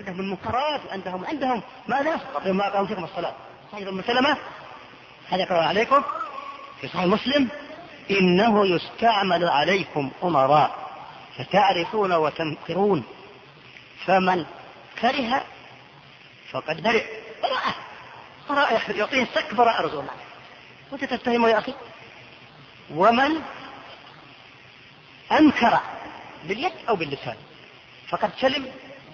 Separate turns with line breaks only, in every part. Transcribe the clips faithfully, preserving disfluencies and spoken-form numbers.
عندهم المنكرات وعندهم عندهم ماذا؟ ما قاموا فيكم الصلاة. صحيح ابن سلمة هذا يقرأ عليكم في صحيح مسلم: إنه يستعمل عليكم أمراء فتعرفون وتنكرون، فمن كره فقد برئ. براءة براءة يعطيه السك براءة رسول الله، وانت تتهمه يا أخي. ومن أنكر باليد أو باللسان فقد سلم،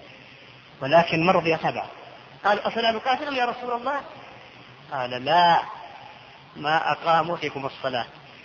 ولكن من رضي تبعه. قال: أفلا نقاتلهم يا رسول الله؟ قال: لا، ما أقاموا فيكم الصلاة.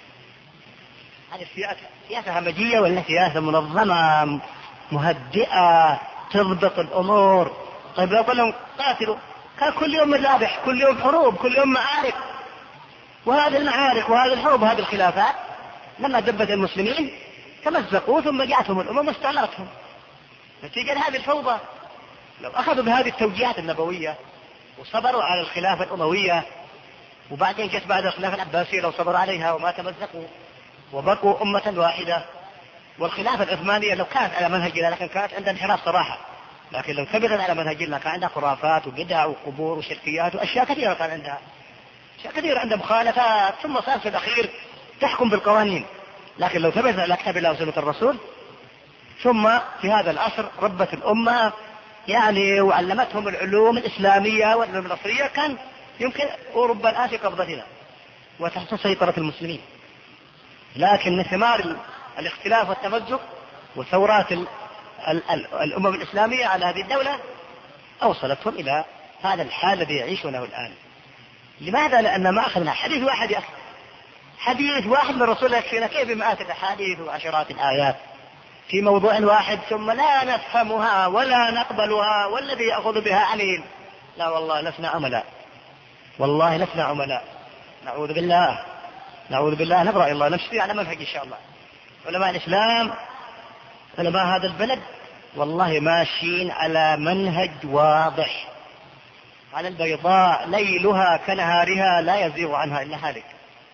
هذه سياسة همجية ولا سياسة منظمة مهدئة تضبط الأمور؟ طيب لو قلنا قاتلوا، كان كل يوم مذابح، كل يوم حروب، كل يوم معارك، وهذه المعارك وهذه الحروب وهذه الخلافات لما دبت المسلمين تمزقوا ثم جاءتهم الأمم واستعمرتهم نتيجة هذه الفوضى. لو أخذوا بهذه التوجيهات النبوية وصبروا على الخلافة الأموية، وبعدين جت بعد الخلافة العباسية لو صبروا عليها وما تمزقوا وبقوا أمة واحدة. والخلافة العثمانية لو كانت على منهجنا لكن كانت عندها انحراف صراحة، لكن لو ثبتت على منهجنا كان عندها خرافات وبدع وقبور وشركيات وأشياء كثيرة، كان عندها أشياء كثيرة، عندها مخالفات، ثم صار في الأخير تحكم بالقوانين. لكن لو ثبت على كتاب الله وسنة الرسول، ثم في هذا العصر ربت الأمة يعني وعلمتهم العلوم الإسلامية والعلوم النصرية، كان يمكن أوروبا الآن في قبضتنا وتحت سيطرة المسلمين. لكن من ثمار الاختلاف والتمزق وثورات ال ال ال الأمم الإسلامية على هذه الدولة أوصلتهم إلى هذا الحال الذي يعيشونه الآن. لماذا؟ لأن ما أخذنا حديث واحد يا أخي، حديث واحد من رسول الله يكفينا، كيف بمئات الأحاديث وعشرات الآيات في موضوع واحد ثم لا نفهمها ولا نقبلها، والذي يأخذ بها عليل. لا والله لسنا عملاء، والله لسنا عملاء، نعوذ بالله نعوذ بالله نبرأ الله، نمشي على منهج إن شاء الله. علماء الإسلام علماء هذا البلد والله ماشيين على منهج واضح، على البيضاء ليلها كنهارها لا يزيغ عنها إلا هالك.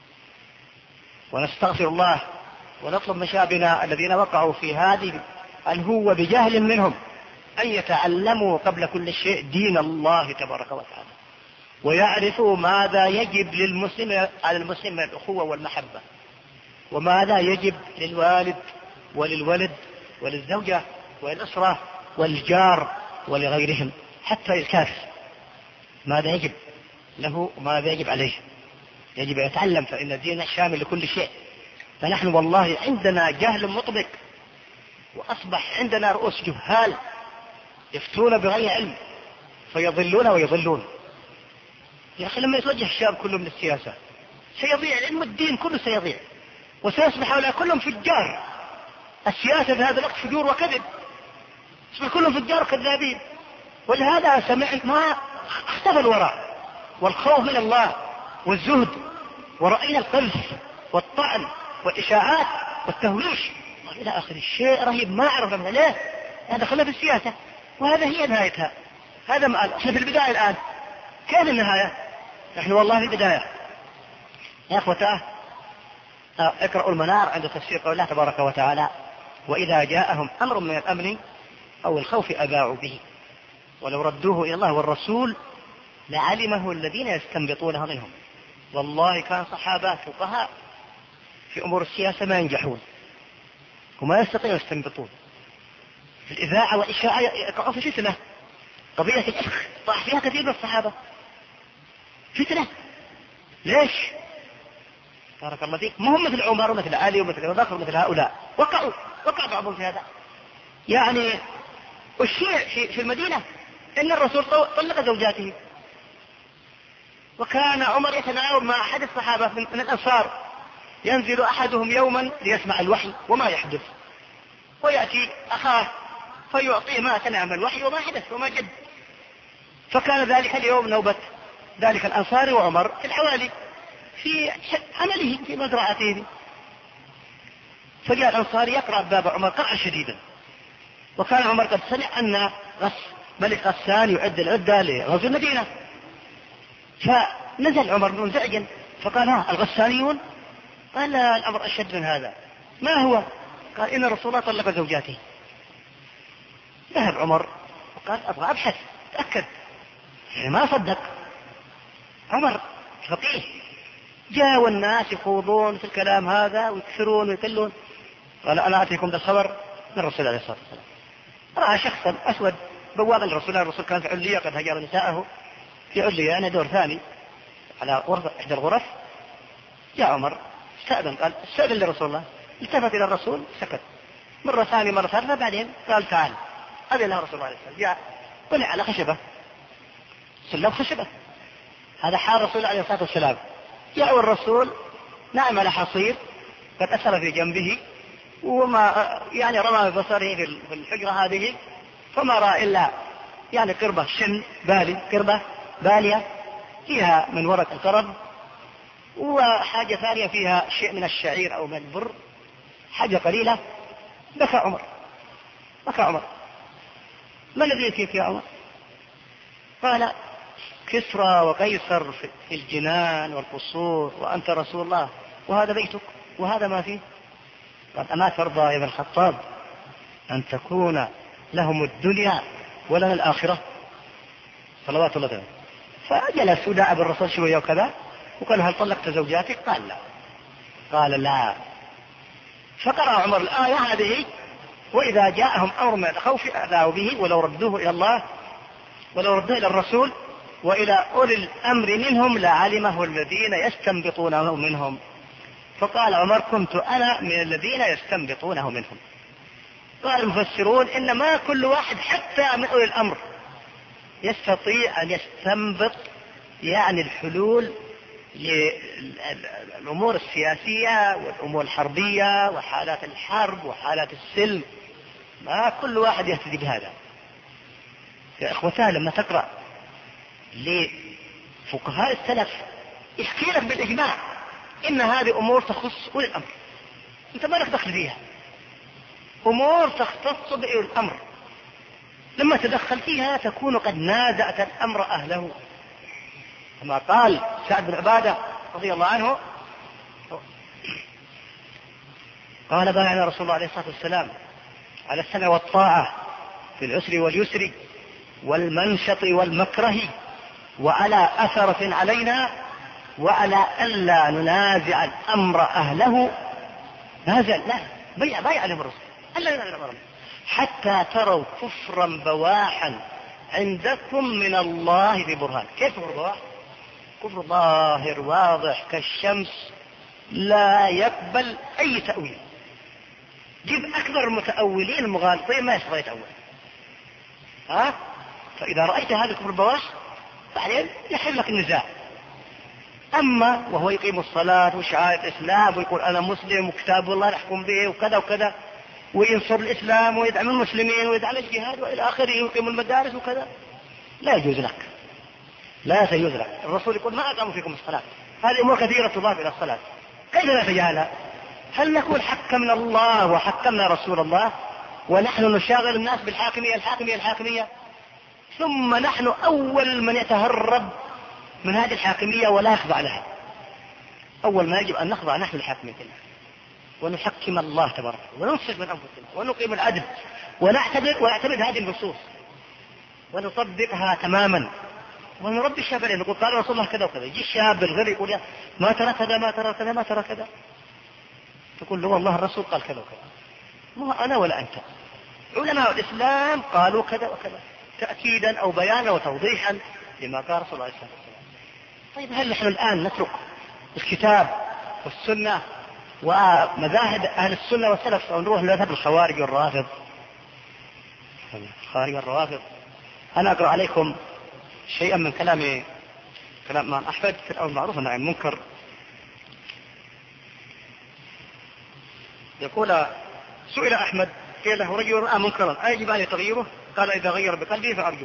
ونستغفر الله ونطلب من شعبنا الذين وقعوا في هذه الهوة بجهل منهم أن يتعلموا قبل كل شيء دين الله تبارك وتعالى، ويعرفوا ماذا يجب للمسلم على المسلم من الأخوة والمحبة، وماذا يجب للوالد وللولد وللزوجة والأسرة والجار ولغيرهم، حتى الكافر ماذا يجب له وماذا يجب عليه. يجب أن يتعلم، فإن الدين شامل لكل شيء. فنحن والله عندنا جهل مطبق، وأصبح عندنا رؤوس جهال يفتون بغير علم فيضلون ويضلون. يا أخي لما يتوجه الشاب كله من السياسة سيضيع العلم، الدين كله سيضيع، وسيصبح هؤلاء كلهم فجار. السياسة في هذا الوقت فجور وكذب، يصبح كلهم فجار وكذابين. ولهذا سمعت ما اختفى الوراء والخوف من الله والزهد، ورأينا القذف والطعن والإشاعات والتهويش إلى آخر الشيء رهيب ما عرفنا منه. ليه؟ هذا خلف السياسة، وهذا هي نهايتها. هذا ما احنا في البداية الآن. كيف النهاية؟ نحن والله في البداية يا أخوتاه. اقرأوا المنار عند تفسير قول الله تبارك وتعالى: وإذا جاءهم أمر من الأمن أو الخوف أذاعوا به ولو ردوه إلى الله والرسول لعلمه الذين يستنبطونه منهم. والله كان صحابة فقهاء في أمور السياسة ما ينجحون وما يستطيعون يستنبطون. في الإذاعة والإشاعة يقعون في فتنة. قضية الإفك طاح فيها كثير من الصحابة فتنة. ليش؟ بارك الله فيك. ما هم مثل عمر ومثل علي ومثل أبو بكر ومثل هؤلاء وقعوا وقع بعضهم في هذا. يعني الشيء في المدينة إن الرسول طلق زوجاته، وكان عمر يتناوب مع أحد الصحابة من الأنصار، ينزل أحدهم يوما ليسمع الوحي وما يحدث، ويأتي أخاه فيعطيه ما تنعم الوحي وما حدث وما جد. فكان ذلك اليوم نوبة ذلك الأنصاري وعمر في الحوالي في عمله في مزرعته. فجاء الأنصاري يقرأ باب عمر قرأ شديدا، وكان عمر قد سمع أن غس ملك غسان يعد العدة لغزو المدينة. فنزل عمر منزعجا فقال: ها الغسانيون؟ قال: لا، الأمر أشد من هذا. ما هو؟ قال: إن الرسول طلق زوجاته. ذهب عمر فقال أبغى أبحث تأكد، يعني ما صدق. عمر فقيه، جاء والناس يخوضون في الكلام هذا ويكثرون ويكلون، قال أنا أتيكم بالخبر من الرسول عليه الصلاة والسلام. رأى شخصا أسود بوابا الرسول، الرسول كان في علية قد هجر نساءه في علية، أنا دور ثاني على غرفة إحدى الغرف. جاء عمر استأذن، قال استأذن لرسول الله، التفت إلى الرسول سكت، مرة ثانية مرة ثالثة، بعدين قال تعال. أذن له رسول الله عليه الصلاة والسلام، جاء طلع على خشبة، سلم خشبة، هذا حال الرسول عليه الصلاة والسلام. جاء الرسول نائم على حصير قد أثر في جنبه، وما يعني رمى ببصره في الحجرة هذه فما رأى إلا يعني قربة شن بالي، قربة بالية فيها من ورق القرب، وحاجة ثانية فيها شيء من الشعير أو من البر، حاجة قليلة. بكى عمر، بكى عمر. ما الذي يبكيك يا عمر؟ قال كسرى وقيصر في الجنان والقصور، وأنت رسول الله وهذا بيتك وهذا ما فيه. قال أما ترضى يا ابن الخطاب أن تكون لهم الدنيا ولنا الآخرة صلوات الله عليه. فجلس وداع بالرسول شوية وكذا، وقال هل طلقت زوجاتك؟ قال لا. قال لا. فقرأ عمر الآية هذه وإذا جاءهم أمر من الخوف أذاعوا به ولو ردوه إلى الله ولو ردوه إلى الرسول وإلى أولي الأمر منهم لعلمه الذين يستنبطونه منهم. فقال عمر كنت أنا من الذين يستنبطونه منهم. قال المفسرون إن ما كل واحد حتى من أولي الأمر يستطيع أن يستنبط يعني الحلول للأمور السياسية والأمور الحربية وحالات الحرب وحالات السلم، ما كل واحد يهتدي بهذا. يا إخوتان لما تقرأ لفقهاء السلف يحكي لك بالإجماع إن هذه أمور تخص أولي الأمر، أنت ما لك دخل فيها، أمور تختص بأولي الأمر، لما تدخل فيها تكون قد نازعت الأمر أهله، كما قال سعد بن عبادة رضي الله عنه قال بايعنا رسول الله عليه الصلاة والسلام على السمع والطاعة في العسر واليسر والمنشط والمكره وعلى أثرة علينا وعلى ألا ننازع الأمر أهله. نازع لا بيع بيع عليهم الرسول ألا ننازع الأمر حتى تروا كفرا بواحا عندكم من الله ببرهان. كيف كفر بواح؟ كفر ظاهر واضح كالشمس لا يقبل أي تأويل. جيب أكبر المتأولين المغالطين ما يستطيع يتأول، ها؟ فإذا رأيت هذا كفر بواح بعدين يحل لك النزاع. أما وهو يقيم الصلاة وشعائر الإسلام ويقول أنا مسلم وكتاب الله نحكم به وكذا وكذا وينصر الإسلام ويدعم المسلمين ويدعم الجهاد وإلى آخره ويقيم المدارس وكذا، لا يجوز لك، لا سيجوز لك. الرسول يقول ما أقاموا فيكم الصلاة، هذه أمور كثيرة تضاف إلى الصلاة، كيف لا تجاهلها؟ هل نقول حكمنا الله وحكمنا رسول الله ونحن نشاغل الناس بالحاكمية الحاكمية الحاكمية، ثم نحن أول من يتهرب من هذه الحاكمية ولا يخضع لها؟ أول ما يجب أن نخضع نحن لحاكمية الله ونحكم الله تبارك وننصف من أنفسنا ونقيم العدل ونعتبر ونعتمد هذه النصوص ونطبقها تماما ونربي الشاب عليه. نقول قال رسول الله كذا وكذا، يجي الشاب الغريب يقول ما ترى كذا ما ترى كذا ما ترى كذا، تقول له والله الرسول قال كذا وكذا، ما أنا ولا أنت، علماء الإسلام قالوا كذا وكذا تأكيدا أو بيانا وتوضيحا لما قال رسول الله عليه الصلاة والسلام. طيب هل نحن الآن نترك الكتاب والسنة ومذاهب أهل السنة والسلف ونروح لمذهب الخوارج والرافض؟ الخوارج والروافض. أنا أقرأ عليكم شيئا من كلام كلام الإمام أحمد في الأمر المعروف والنهي عن المنكر. يقول سئل أحمد قيل له رجل رأى منكرا أيجب عليه تغييره؟ قال إذا غير بقلبه فأرجو.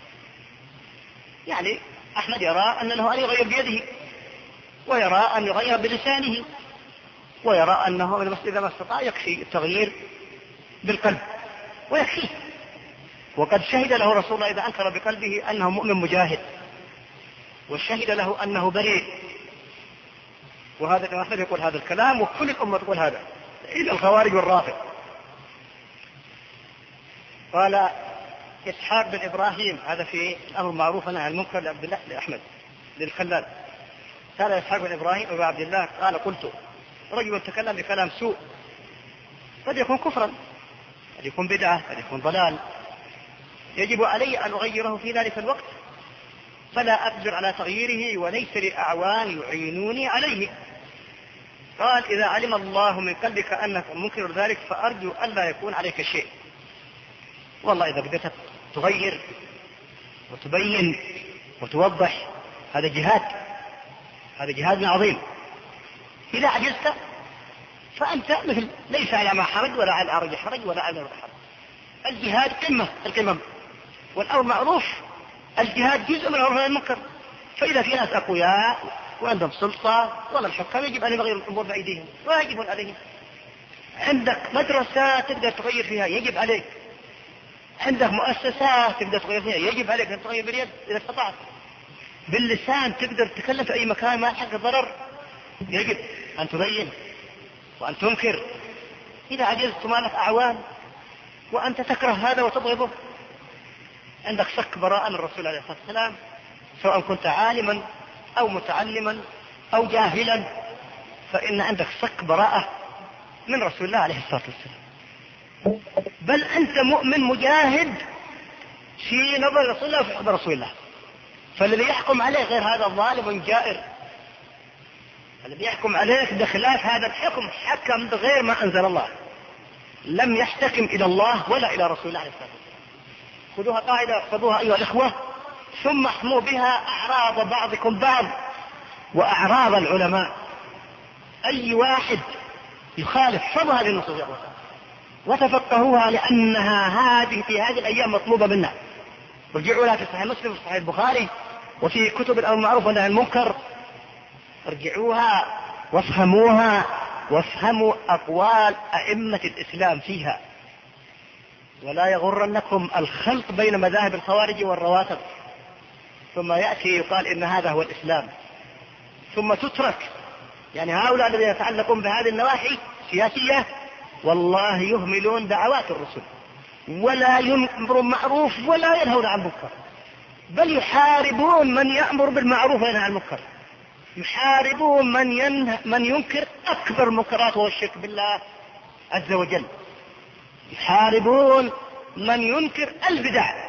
يعني أحمد يرى أن له أن يغير بيده ويرى أن يغير بلسانه ويرى أنه إذا ما استطاع يكفي التغيير بالقلب ويكفيه، وقد شهد له رسول الله إذا أنكر بقلبه أنه مؤمن مجاهد وشهد له أنه بريء. وهذا الإمام أحمد يقول هذا الكلام وكل الأمة تقول هذا إلا الخوارج والرافض. قال إسحاق بن إبراهيم، هذا في الأمر معروف عن المنكر لعبد الله لأحمد للخلال. قال إسحاق بن إبراهيم أبو عبد الله قال قلت رجل تكلم بكلام سوء قد يكون كفرا، قد يكون بدعة، قد يكون ضلال، يجب علي أن أغيره في ذلك الوقت، فلا أقدر على تغييره وليس لي أعوان يعينوني عليه. قال إذا علم الله من قلبك أنك منكر ذلك فأرجو ألا يكون عليك شيء. والله إذا قدرت تغير وتبين وتوضح هذا جهاد، هذا جهاد عظيم. إذا عجزت فأنت مثل ليس على ما حرج ولا على الأرج حرج ولا على الأرج حرج. الجهاد قمة القمم، والأمر معروف. الجهاد جزء من الأمر المنكر. فإذا في ناس أقوياء وعندهم سلطة ولا الحكام يجب أن يغيروا الأمور بأيديهم، واجب عليهم. عندك مدرسة تقدر تغير فيها يجب عليك، عندك مؤسسات تقدر تغير فيها يجب عليك أن تغير باليد إذا استطعت. باللسان تقدر تتكلم في أي مكان ما حق ضرر يجب أن تبين وأن تنكر. إذا عجزت ما لك أعوان وأنت تكره هذا وتبغضه، عندك شك براءة من الرسول عليه الصلاة والسلام، سواء كنت عالما أو متعلما أو جاهلا، فإن عندك شك براءة من رسول الله عليه الصلاة والسلام. بل أنت مؤمن مجاهد في نظر رسول الله وفي حب رسول الله. فالذي يحكم عليه غير هذا الظالم جائر، الذي يحكم عليك بخلاف هذا الحكم حكم بغير ما أنزل الله، لم يحتكم إلى الله ولا إلى رسول الله عليه الصلاة والسلام. خذوها قاعدة احفظوها أيها الإخوة، ثم احموا بها أعراض بعضكم بعض وأعراض العلماء. أي واحد يخالف حفظها للنصوص وتفقهوها، لأنها هذه في هذه الأيام مطلوبة منا. ارجعوا لها في صحيح مسلم وفي صحيح البخاري وفي كتب الأمر بالمعروف والنهي عن المنكر، ارجعوها وافهموها وافهموا أقوال أئمة الإسلام فيها، ولا يغرنكم الخلط بين مذاهب الخوارج والرواتب، ثم يأتي يقال إن هذا هو الإسلام ثم تترك. يعني هؤلاء الذين يتعلقون بهذه النواحي السياسية والله يهملون دعوات الرسل، ولا يأمرون معروف ولا ينهون عن منكر، بل يحاربون من يأمر بالمعروف وينهى عن المنكر، يحاربون من, ينه من ينكر أكبر المنكرات وهو الشرك بالله عز وجل، يحاربون من ينكر البدع.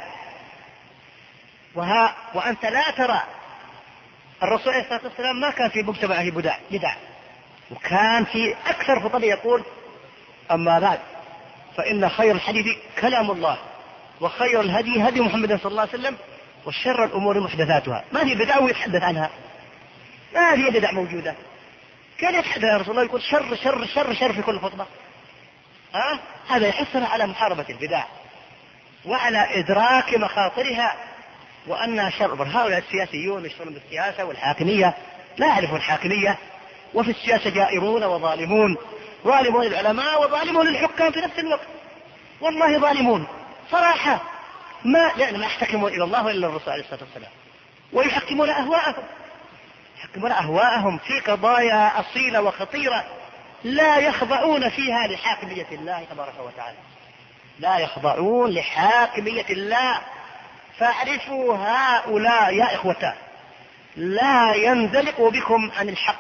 وها وأنت لا ترى الرسول عليه الصلاة والسلام ما كان في مجتمعه بدع بدع، وكان في أكثر فضله يقول أما بعد فإن خير الحديث كلام الله وخير الهدي هدي محمد صلى الله عليه وسلم وشر الأمور محدثاتها. ما في بدع ويتحدث عنها، ما في بدع موجودة. كان يتحدث يا رسول الله يقول شر شر شر شر في كل خطبة. ها؟ هذا يحثنا على محاربة البدع وعلى إدراك مخاطرها وأنها شر. هؤلاء السياسيون يشتغلون بالسياسة والحاكمية، لا يعرفون الحاكمية، وفي السياسة جائرون وظالمون، ظالمون العلماء وظالمون الحكام في نفس الوقت. والله ظالمون صراحة، ما لأن ما يحتكمون إلى الله وإلا الرسول عليه الصلاة والسلام، ويحكمون أهواءهم يحكمون أهواءهم في قضايا أصيلة وخطيرة لا يخضعون فيها لحاكمية الله تبارك وتعالى، لا يخضعون لحاكمية الله. فاعرفوا هؤلاء يا إخوة لا ينزلقوا بكم عن الحق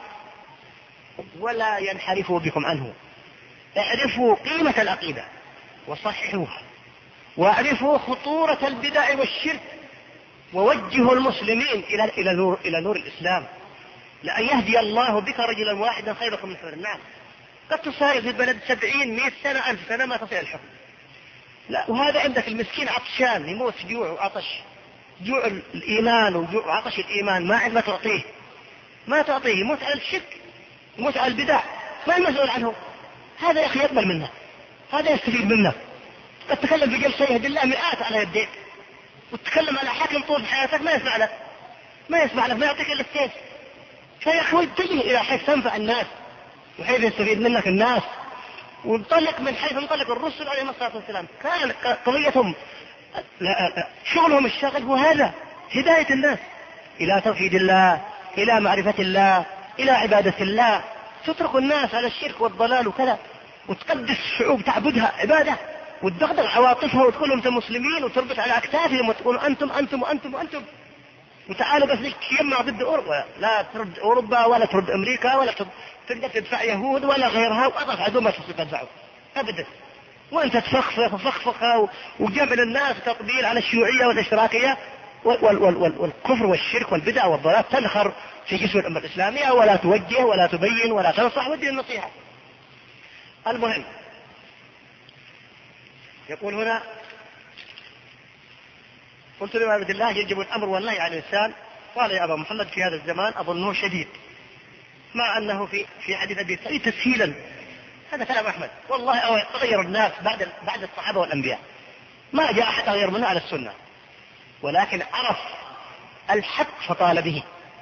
ولا ينحرفوا بكم عنه. اعرفوا قيمة العقيدة وصححوها، واعرفوا خطورة البدع والشرك، ووجهوا المسلمين إلى إلى نور إلى نور الإسلام. لأن يهدي الله بك رجلا واحدا خير لكم من حمر النعم. قد تصارع في البلد سبعين مئة سنة ألف سنة ما تصل الحكم، لا، وهذا عندك المسكين عطشان يموت جوع وعطش، جوع الإيمان وجوع وعطش الإيمان، ما عندما تعطيه ما تعطيه يموت على الشرك، يموت على البدع، ما المسؤول عنه. هذا يا أخي يقبل منه، هذا يستفيد منه. قد تتكلم في جلسة يهدي الله مئات على يديك، وتتكلم على حاكم طول حياتك ما يسمع لك ما يسمع لك ما يعطيك إلا السيف. فيا أخوي اتجه إلى حيث تنفع الناس وحيث يستفيد منك الناس، وانطلق من حيث انطلق الرسل عليهم الصلاة والسلام. كان قضيتهم شغلهم الشاغل هو هذا، هداية الناس إلى توحيد الله، إلى معرفة الله، إلى عبادة الله. تترك الناس على الشرك والضلال وكذا، وتقدس الشعوب تعبدها عبادة، وتدغدغ عواطفها وتقول لهم انتم مسلمين وتربط على اكتافهم وتقول انتم انتم وانتم وانتم وتعالوا بس تجمع ضد اوروبا. لا ترد اوروبا ولا ترد امريكا ولا تقدر تدفع يهود ولا غيرها، واضف عدو ما تستطيع تدفعه ابدا. وانت تفخفخ وفخفخه وجبل الناس تقبيل على الشيوعيه والاشتراكيه والكفر والشرك والبدع والضلال تنخر في جسم الامه الاسلاميه، ولا توجه ولا تبين ولا تنصح ودي النصيحه. المهم يقول هنا: قلت له: عبد الله يجب الامر والنهي عن الانسان. قال: يا ابا محمد في هذا الزمان اظنه شديد، مع انه في في حديث ابي سعيد تسهيلا. هذا كلام احمد. والله تغير الناس بعد بعد الصحابه والانبياء، ما جاء احد غير منه على السنه، ولكن عرف الحق فطال به.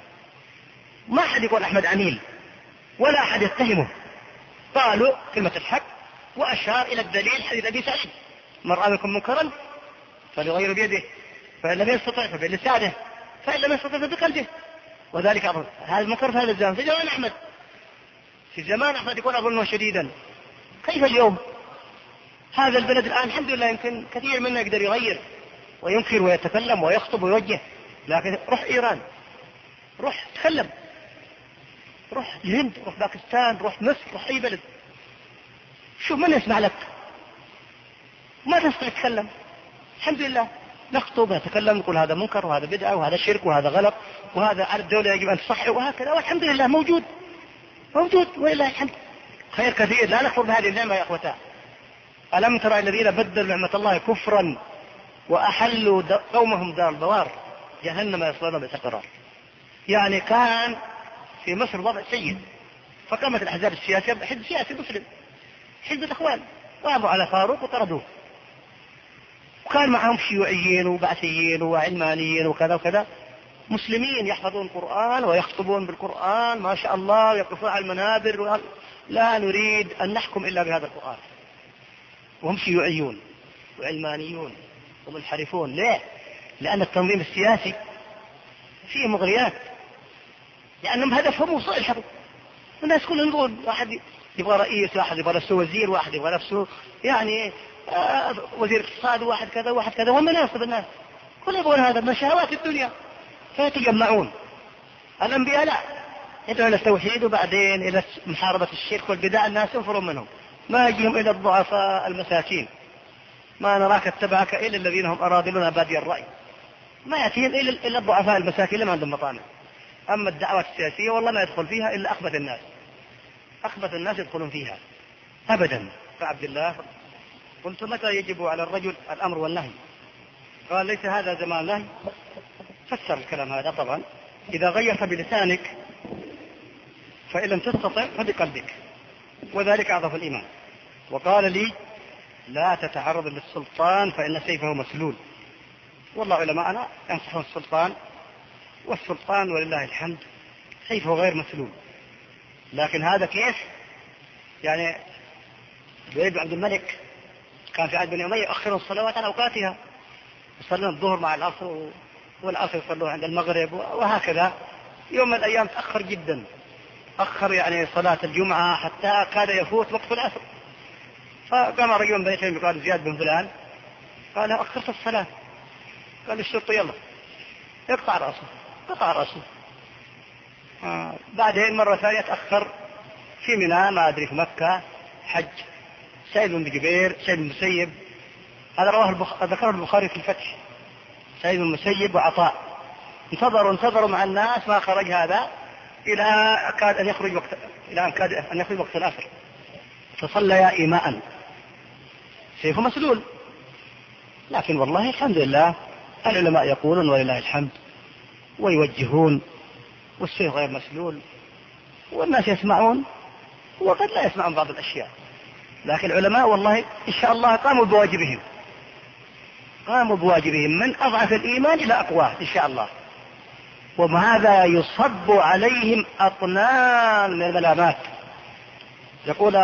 ما احد يقول احمد عميل ولا احد يتهمه، قالوا كلمه الحق واشار الى الدليل حديث ابي سعيد: من راى منكم منكرا فليغير بيده، فان لم يستطع فبلسانه، فان لم يستطع فبقلبه. وذلك أظن هذا المنكر في هذا الزمان. في زمان احمد في زمان احمد يقول اظنه شديدا. كيف اليوم؟ هذا البلد الان الحمد لله يمكن كثير منا يقدر يغير وينكر ويتكلم ويخطب ويوجه، لكن روح ايران، روح تكلم، روح الهند، روح باكستان، روح مصر، روح اي بلد، شوف من يسمع لك؟ ما تستطيع تتكلم. الحمد لله نخطب نتكلم نقول هذا منكر وهذا بدعة وهذا شرك وهذا غلط وهذا على الدولة يجب أن تصحح وهكذا، والحمد لله موجود موجود ولله الحمد، خير كثير. لا نكفر بهذه النعمة يا أخوتاه. ألم ترى الذين بدلوا نعمة الله كفرا وأحلوا قومهم دار البوار جهنم يصلون بئس القرار. يعني كان في مصر وضع سيء، فقامت الأحزاب السياسية حزب سياسي مسلم، حزب الإخوان، قاموا على فاروق وطردوه، وكان معهم شيوعيين وبعثيين وعلمانيين وكذا وكذا، مسلمين يحفظون القرآن ويخطبون بالقرآن ما شاء الله ويقفون على المنابر، لا نريد أن نحكم إلا بهذا القرآن، وهم شيوعيون وعلمانيون ومنحرفون. ليه؟ لأن التنظيم السياسي فيه مغريات، لأنهم هدفهم وصول الحكم. الناس كلهم يقول واحد يبغى رئيس، واحد يبغى نفسه وزير، واحد يبغى نفسه يعني آه وزير اقتصاد، واحد كذا واحد كذا، ومناصب الناس كلهم يبغون هذا من شهوات الدنيا، فيتجمعون. الأنبياء لا، يدعون إلى التوحيد وبعدين إلى محاربة الشرك والبدع، الناس ينفرون منهم، ما يجيهم إلى الضعفاء المساكين. ما نراك اتبعك إلا الذين هم أراذلنا بادي الرأي، ما يأتيهم إلا الضعفاء المساكين اللي ما عندهم مطامع. أما الدعوات السياسية والله ما يدخل فيها إلا أخبث الناس، أخبث الناس يدخلون فيها أبدا. فعبد الله قلت: متى يجب على الرجل الأمر والنهي؟ قال: ليس هذا زمان نهي. فسر الكلام هذا طبعا: إذا غيرت بلسانك فإن لم تستطع فبقلبك، وذلك أضعف الإيمان. وقال لي: لا تتعرض للسلطان فإن سيفه مسلول. والله علماءنا ينصحون السلطان، والسلطان ولله الحمد سيفه غير مسلول. لكن هذا كيف؟ يعني الوليد بن عبد الملك كان في عهد بني أمية يؤخرون الصلوات عن أوقاتها، يصلون الظهر مع العصر والعصر يصلون عند المغرب وهكذا. يوم من الأيام تأخر جدا، أخر يعني صلاة الجمعة حتى كاد يفوت وقت العصر. فقام رجل من بني تيمية قال: زياد بن فلان، قال: أخرت الصلاة. قال الشرطة: يلا يقطع رأسه، قطع رأسه. آه. بعدين مرة ثانية تأخر في منى، ما أدري في مكة حج، سعيد بن جبير، سعيد بن المسيب، هذا رواه البخ... ذكره البخاري في الفتح، سعيد بن المسيب وعطاء انتظروا انتظروا مع الناس ما خرج هذا إلى كاد أن يخرج وقت إلى أن كاد أن يخرج وقت العصر، فصليا إيماء، سيفه مسلول. لكن والله الحمد لله العلماء يقولون ولله الحمد ويوجهون، والسيف غير مسلول، والناس يسمعون وقد لا يسمعون بعض الأشياء، لكن العلماء والله إن شاء الله قاموا بواجبهم، قاموا بواجبهم من أضعف الإيمان إلى أقواه إن شاء الله. وهذا يصب عليهم أطنان من الملامات. يقول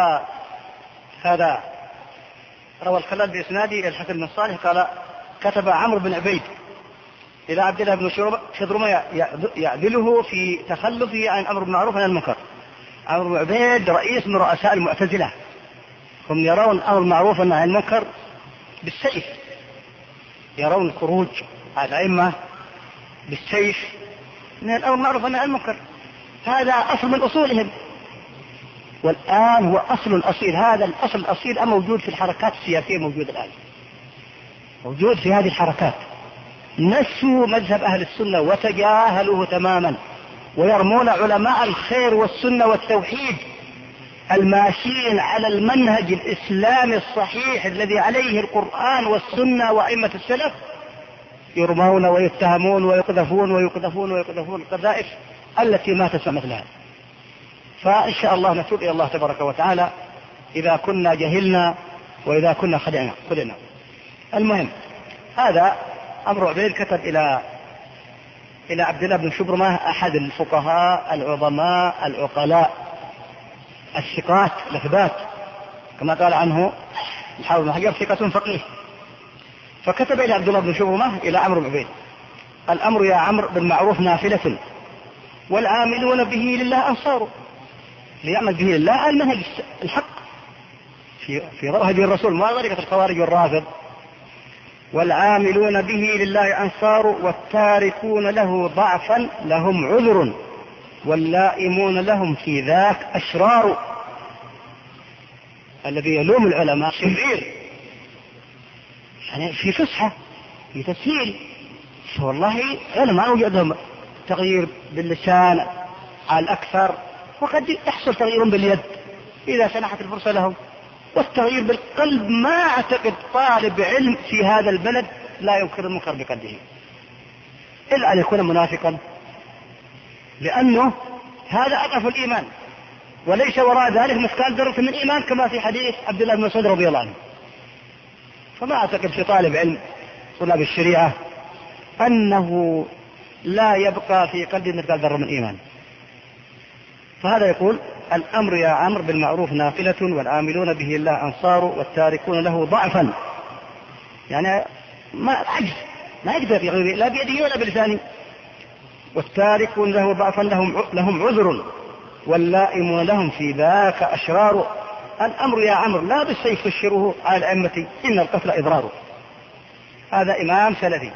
هذا روى الخلال بإسناده الحسن بن صالح قال: كتب عمرو بن عبيد إلى عبد الله بن شبرمة يعدله في تخلفه عن أمر بالمعروف عن المنكر. عمرو بن عبيد رئيس من رؤساء المعتزلة، هم يرون أمر بالمعروف عن المنكر بالسيف، يرون الخروج على الأئمة بالسيف من الأمر معروف عن المنكر، هذا أصل من أصولهم، والآن هو أصل الأصيل. هذا الأصل الأصيل موجود في الحركات السياسية، موجود الآن، موجود في هذه الحركات. نسوا مذهب أهل السنة وتجاهلوه تماما، ويرمون علماء الخير والسنة والتوحيد الماشيين على المنهج الإسلامي الصحيح الذي عليه القرآن والسنة وأئمة السلف، يرمون ويتهمون ويقذفون ويقذفون ويقذفون القذائف التي ما تسمع مثلها. فإن شاء الله نتوب إلى الله تبارك وتعالى إذا كنا جهلنا وإذا كنا خدعنا خدعنا. المهم، هذا أمر عبيد كتب إلى إلى عبد الله بن شبرمة، أحد الفقهاء العظماء العقلاء الثقات الأثبات، كما قال عنه الحافظ بن حجر ثقة فقيه. فكتب إلى عبد الله بن شبرمة إلى عمرو بن عبيد: الأمر يا عمرو بالمعروف نافلة، والعاملون به لله أنصار. ليعمل به لله المنهج الحق في في هدي الرسول، ما طريقة الخوارج والرافض. والعاملون به لله أنصار، والتاركون له ضعفا لهم عذر، واللائمون لهم في ذاك أشرار. الذي يلوم العلماء شرير، يعني في فسحة في تسهيل. فوالله علماء وجدهم تغيير باللسان على الأكثر، وقد يحصل تغيير باليد إذا سنحت الفرصة لهم، والتغيير بالقلب ما أعتقد طالب علم في هذا البلد لا ينكر المنكر بقلبه إلا أن يكون منافقا، لأنه هذا أضعف الإيمان، وليس وراء ذلك مثقال ذرة من إيمان، كما في حديث عبد الله بن مسعود رضي الله عنه. فما أعتقد في طالب علم طلاب الشريعة أنه لا يبقى في قلبه مثقال ذرة من إيمان. فهذا يقول: الأمر يا عمرو بالمعروف نافلة، والعاملون به الله أنصار، والتاركون له ضعفا، يعني ما عجز، ما يقدر يغير لا بيده ولا بلسانه. والتاركون له ضعفا لهم لهم عذر، واللائمون لهم في ذاك أشرار. الأمر يا عمرو لا بالسيف تشره على الأئمة، إن القتل إضرار. هذا إمام سلفي،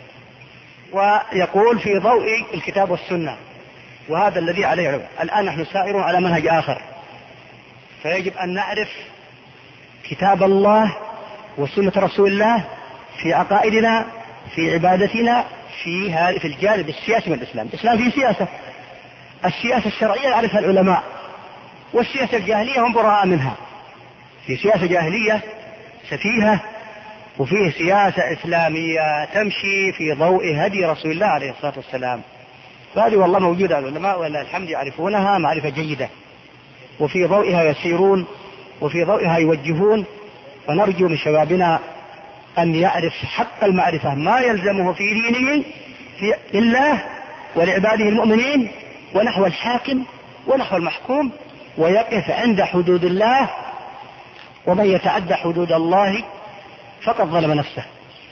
ويقول في ضوء الكتاب والسنة، وهذا الذي عليه علم. الآن نحن سائرون على منهج آخر، فيجب أن نعرف كتاب الله وسنة رسول الله في عقائدنا، في عبادتنا، في هذا في الجانب السياسي من الإسلام. الإسلام فيه سياسة، السياسة الشرعية يعرفها العلماء، والسياسة الجاهلية هم براء منها. في سياسة جاهلية سفيهة، وفيه سياسة إسلامية تمشي في ضوء هدي رسول الله عليه الصلاة والسلام. فهذه والله موجودة، العلماء ولله الحمد يعرفونها معرفة جيدة، وفي ضوئها يسيرون، وفي ضوئها يوجهون. ونرجو من شبابنا أن يعرف حق المعرفة ما يلزمه في دينه في الله ولعباده المؤمنين، ونحو الحاكم ونحو المحكوم، ويقف عند حدود الله. ومن يتعدى حدود الله فقد ظلم نفسه.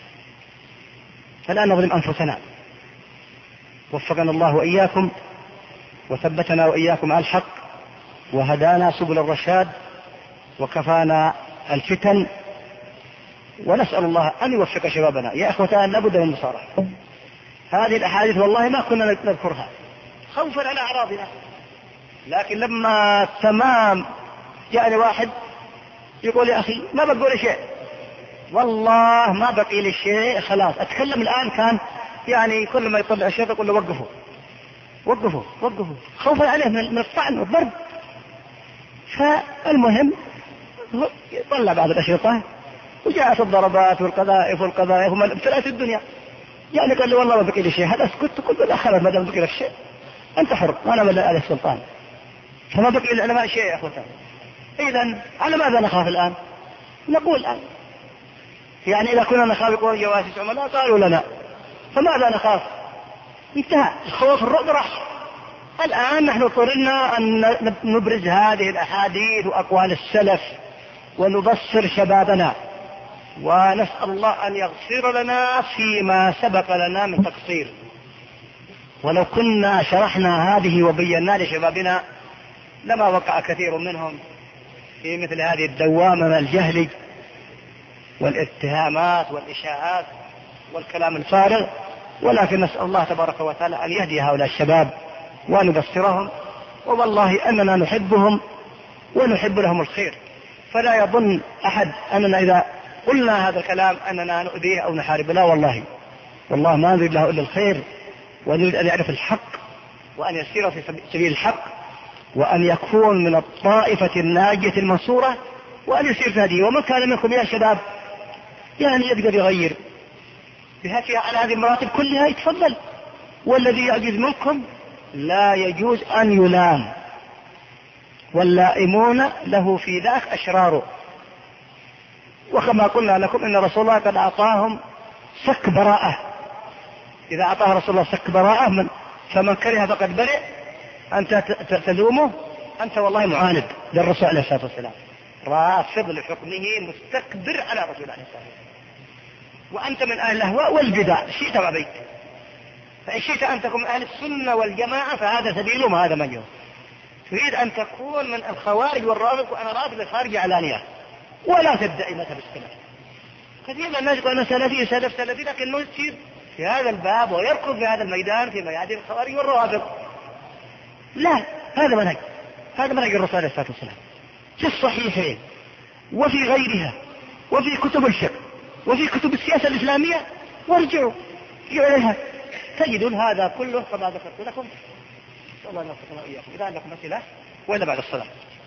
فلا نظلم أنفسنا. وفقنا الله وإياكم، وثبتنا وإياكم على الحق، وهدانا سبل الرشاد، وكفانا الفتن. ونسأل الله أن يوفق شبابنا. يا أخوتان، لابد من المصارحة. هذه الأحاديث والله ما كنا نذكرها خوفا على أعراضنا، لكن لما تمام جاءني واحد يقول: يا أخي ما بقول شيء، والله ما بقي لي شيء، خلاص أتكلم الآن. كان يعني كل ما يطلع الشيء يقول له: وقفوا وقفوا وقفوا، خوفا عليه من الطعن والضرب. فالمهم طلع بعض الأشرطة، وجاءت الضربات والقذائف والقذائف وما ابتلأت الدنيا. يعني قال لي: والله ما بقي لي شيء. هذا اسكت، قلت له: خلاص ما دام بقي لك شيء أنت حر، وأنا من على السلطان. فما بقي للعلماء شيء يا أخوتان. إذن على ماذا نخاف الآن؟ نقول الآن يعني إذا كنا نخاف يقول جواسيس عملاء قالوا لنا، فماذا نخاف؟ انتهى الخوف، الرعب راح. الآن نحن اضطررنا أن نبرز هذه الأحاديث وأقوال السلف، ونبصر شبابنا، ونسأل الله أن يغفر لنا فيما سبق لنا من تقصير. ولو كنا شرحنا هذه وبينا لشبابنا لما وقع كثير منهم في مثل هذه الدوامة من الجهل والاتهامات والإشاعات والكلام الفارغ، ولكن نسأل الله تبارك وتعالى أن يهدي هؤلاء الشباب وأن يبصرهم، والله أننا نحبهم ونحب لهم الخير. فلا يظن أحد أننا إذا قلنا هذا الكلام أننا نؤذيه أو نحارب، لا والله، والله ما نريد له إلا الخير، ونريد أن يعرف الحق وأن يسير في سبيل الحق، وأن يكون من الطائفة الناجية المنصورة، وأن يسير في هذه. ومن كان منكم يا شباب يعني يقدر يغير بهذه على هذه المراتب كلها يتفضل، والذي يعجز منكم لا يجوز أن يلام، واللائمون له في ذاك أشرار. وكما قلنا لكم إن رسول الله قد أعطاهم سك براءة، إذا أعطاه رسول الله سك براءة من فمن كره فقد برئ، أنت تلومه أنت والله معاند للرسول عليه الصلاة والسلام، رافض لحكمه مستكبر على رسول الله عليه الصلاة والسلام، وأنت من أهل الأهواء والبدع شئت وأبيت. فإن شئت أن تكون أهل السنة والجماعة فهذا سبيلهم هذا منهم. تريد أن تكون من الخوارج والرافض، وأنا رافض الخارج علانية، ولا تدعي مذهب السلف. كثير من الناس يقول أنا سلفي سلف سلفي، لكن ما يصير في هذا الباب ويركض في هذا الميدان في ميادين الخوارج والروافض. لا، هذا منهج هذا منهج الرسول عليه الصلاة والسلام في الصحيحين وفي غيرها وفي كتب الفقه وفي كتب السياسة الإسلامية، وارجعوا إليها تجدون هذا كله كما ذكرت لكم. الله يوفقنا وإياكم. إذا عندكم أسئلة وإلا بعد الصلاة.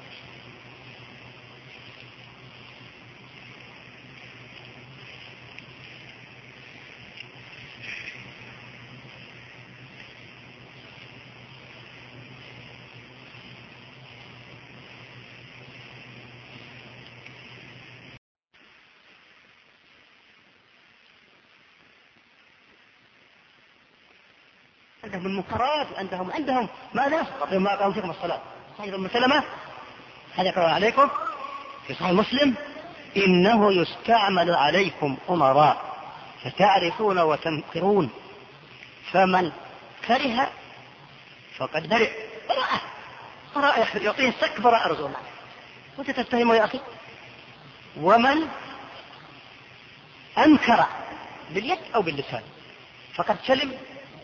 عندهم المنكرات، عندهم عندهم ماذا يسقط ما قاموا فيكم الصلاة. صحيح ابن سلمة هذا يقرأ عليكم في صحيح مسلم: إنه يستعمل عليكم أمراء فتعرفون وتنكرون، فمن كره فقد برئ. براءة براءة يعطيه السك براءة رسول الله، وانت تتهمه يا أخي. ومن أنكر باليد أو باللسان فقد سلم،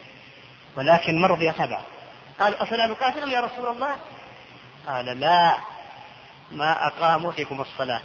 ولكن مرض يتبع. قال أفلا نقاتلهم يا رسول الله؟ قال لا، ما أقاموا فيكم الصلاة.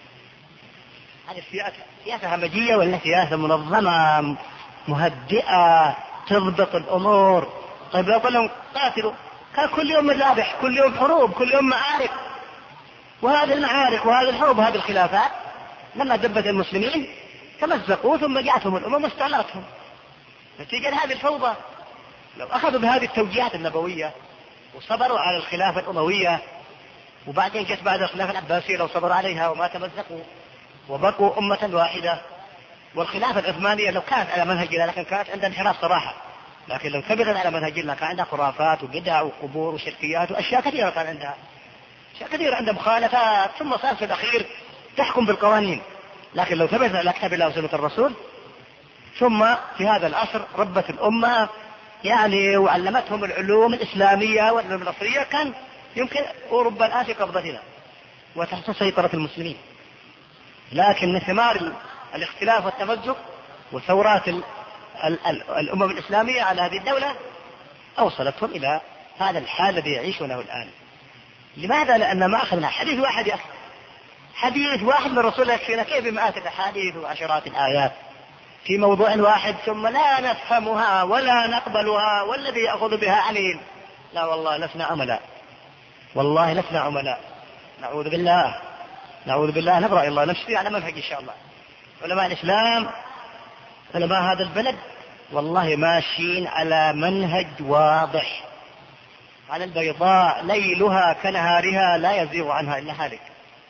هذه السياسة سياسة همجية ولا سياسة منظمة مهدئة تضبط الأمور؟ طيب لو قلهم قاتلوا كان كل يوم مذابح، كل يوم حروب، كل يوم معارك، وهذه المعارك وهذه الحروب وهذه الخلافات لما دبت المسلمين تمزقوا ثم جاءتهم الأمم واستعمرتهم نتيجة هذه الفوضى. لو أخذوا بهذه التوجيهات النبوية وصبروا على الخلافة الأموية، وبعدين جت بعد الخلافة العباسية لو صبروا عليها وما تمزقوا وبقوا أمة واحدة. والخلافة العثمانية لو كانت على منهجنا لكن كانت عندها انحراف صراحة، لكن لو ثبتت على منهجنا كان عندها خرافات وبدع وقبور وشركيات وأشياء كثيرة، كان عندها أشياء كثيرة، عندها مخالفات، ثم صار في الأخير تحكم بالقوانين. لكن لو ثبتت على كتاب الله وسنة الرسول، ثم في هذا العصر ربت الأمة يعني وعلمتهم العلوم الإسلامية والعلوم الأصلية، كان يمكن أوروبا الآن في قبضتنا وتحت سيطرة المسلمين. لكن من ثمار الاختلاف والتمزق وثورات ال ال ال الأمم الإسلامية على هذه الدولة أوصلتهم إلى هذا الحال الذي يعيشونه الآن. لماذا؟ لأن ما أخذنا حديث واحد يا أخي، حديث واحد من رسول الله يكفينا، كيف بمئات الأحاديث وعشرات الآيات في موضوع واحد ثم لا نفهمها ولا نقبلها، والذي يأخذ بها عليل. لا والله لسنا عملاء، والله لسنا عملاء، نعوذ بالله نعوذ بالله نبرأ الله، نمشي على منهج إن شاء الله. علماء الإسلام علماء هذا البلد والله ماشيين على منهج واضح، على البيضاء ليلها كنهارها لا يزيغ عنها إلا هالك.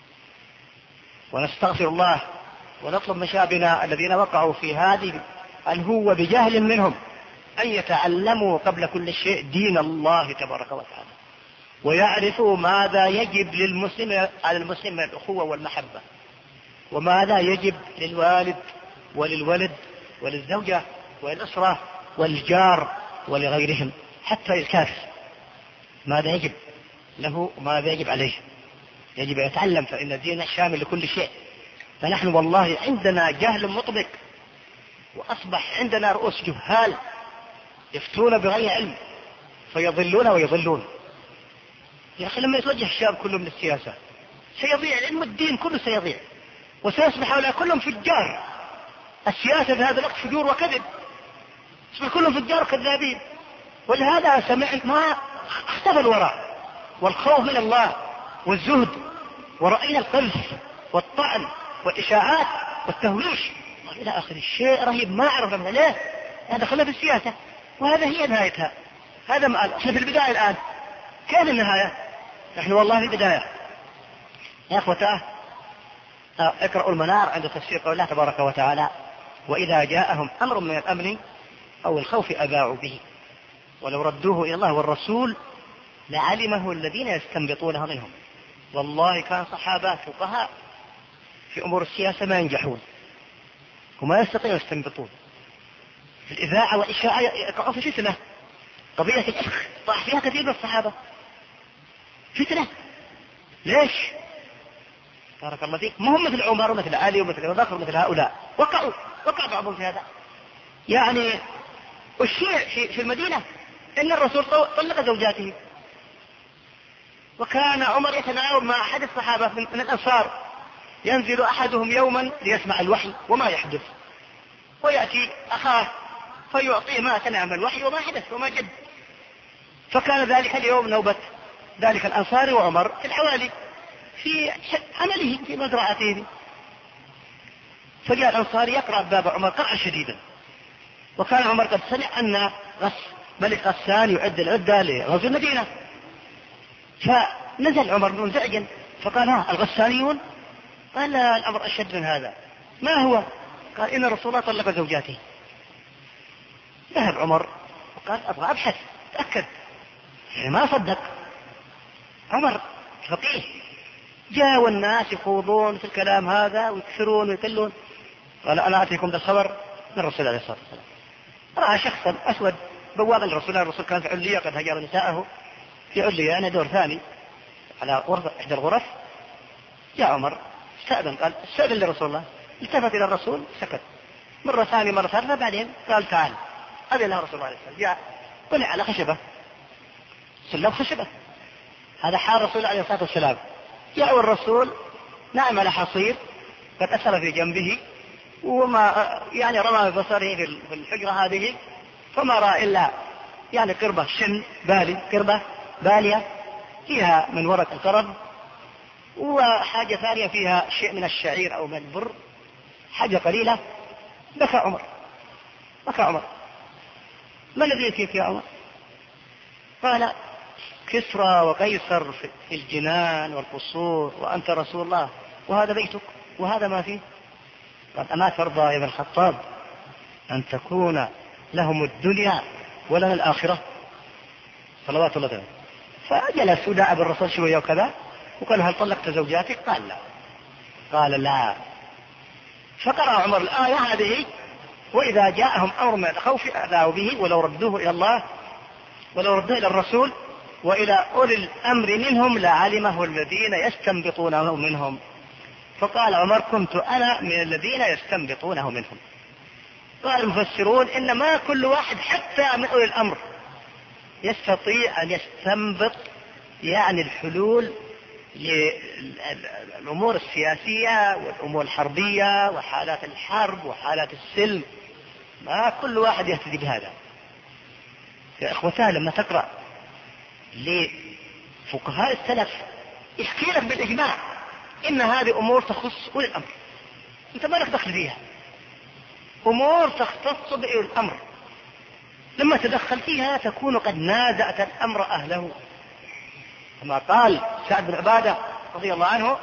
ونستغفر الله ونطلب من شبابنا الذين وقعوا في هذه الهوة بجهل منهم أن يتعلموا قبل كل شيء دين الله تبارك وتعالى، ويعرفوا ماذا يجب للمسلم على المسلم من الأخوة والمحبة، وماذا يجب للوالد وللولد وللزوجة والأسرة والجار ولغيرهم، حتى الكافر ماذا يجب له وماذا يجب عليه. يجب أن يتعلم، فإن الدين شامل لكل شيء. فنحن والله عندنا جهل مطبق، وأصبح عندنا رؤوس جهال يفتون بغير علم فيضلون ويضلون. يا أخي لما يتوجه الشاب كله من السياسة سيضيع العلم، الدين كله سيضيع، وسيصبح هؤلاء كلهم فجار. السياسة في هذا الوقت فجور وكذب، يصبح كلهم فجار وكذابين. ولهذا سمعت ما اختفى الوراء والخوف من الله والزهد، ورأينا القذف والطعن والإشاعات والتهويش إلى آخر الشيء رهيب ما أعرف من عليه. هذا خلف السياسة، وهذا هي نهايتها. هذا ما احنا في البداية الآن. كيف النهاية؟ نحن والله في البداية يا أخوتاه. اقرأوا المنار عند تفسير قول الله تبارك وتعالى: وإذا جاءهم أمر من الأمن أو الخوف أذاعوا به ولو ردوه إلى الله والرسول لعلمه الذين يستنبطونه منهم. والله كان صحابة فقهاء في أمور السياسة ما ينجحون وما يستطيعون يستنبطون. في الإذاعة والإشاعة يقعون في فتنة. قضية الإفك طاح فيها كثير من الصحابة فتنة. ليش؟ بارك الله فيك. مهم مثل عمر ومثل علي ومثل أبو بكر ومثل هؤلاء وقعوا وقع بعضهم في هذا. يعني الشيء في المدينة إن الرسول طلق زوجاته، وكان عمر يتناوب مع أحد الصحابة من الأنصار، ينزل أحدهم يوما ليسمع الوحي وما يحدث، ويأتي أخاه فيعطيه ما سمع من الوحي وما حدث وما جد. فكان ذلك اليوم نوبة ذلك الأنصاري وعمر في الحوالي في عمله في مزرعته. فجاء الأنصاري يقرأ باب عمر قرأ شديدا، وكان عمر قد سمع أن غس ملك غسان يعد العدة لغزو المدينة. فنزل عمر منزعجا فقال: ها الغسانيون؟ قال: لا، الأمر أشد من هذا. ما هو؟ قال: إن الرسول الله طلق زوجاته. ذهب عمر وقال: أبغى أبحث تأكد. يعني ما صدق عمر فقيه. جاءوا الناس يخوضون في الكلام هذا ويكثرون ويقلون. قال: أنا أتيكم بالخبر من الرسول عليه الصلاة والسلام. رأى شخصا أسود بوابا للرسول. الرسول كان في علية قد هجر نساءه في علية، أنا دور ثاني على غرفة إحدى الغرف. جاء عمر استأذن، قال: استأذن لرسول الله. التفت إلى الرسول سكت. مرة ثانية مرة ثالثة، بعدين قال: تعال. أذن له رسول الله عليه الصلاة والسلام. جاء طلع على خشبة، سلم خشبة. هذا حال الرسول عليه الصلاة والسلام. جاء الرسول نائم على حصير قد أثر في جنبه، وما يعني رمى بصره في الحجرة هذه فما رأى إلا يعني قربة شن بالي، قربة بالية فيها من ورق القرب، وحاجة ثانية فيها شيء من الشعير أو من البر، حاجة قليلة. بكى عمر بكى عمر ما الذي يكفيك يا عمر؟ قال: كسرى وقيصر في الجنان والقصور وأنت رسول الله، وهذا بيتك وهذا ما فيه. قال: أما ترضى يا ابن الخطاب أن تكون لهم الدنيا ولنا الآخرة صلوات الله عليه. فجلس ودعا بالرسول شوية وكذا، وقال: هل طلقت زوجاتك؟ قال: لا. قال: لا. فقرأ عمر الآية هذه: وإذا جاءهم أمر من الخوف أذاعوا به ولو ردوه إلى الله ولو ردوه إلى الرسول وإلى أولي الأمر منهم لعلمه الذين يستنبطونه منهم. فقال عمر: كنت أنا من الذين يستنبطونه منهم. قال المفسرون: إن ما كل واحد حتى من أولي الأمر يستطيع أن يستنبط يعني الحلول للأمور السياسية والأمور الحربية وحالات الحرب وحالات السلم. ما كل واحد يهتدي بهذا. يا إخوتاه لما تقرأ لفقهاء السلف يحكي لك بالإجماع إن هذه أمور تخص أولي الأمر، أنت ما لك دخل فيها. أمور تختص بأولي الأمر، لما تدخل فيها تكون قد نازعت الأمر أهله. كما قال سعد بن عبادة رضي الله عنه: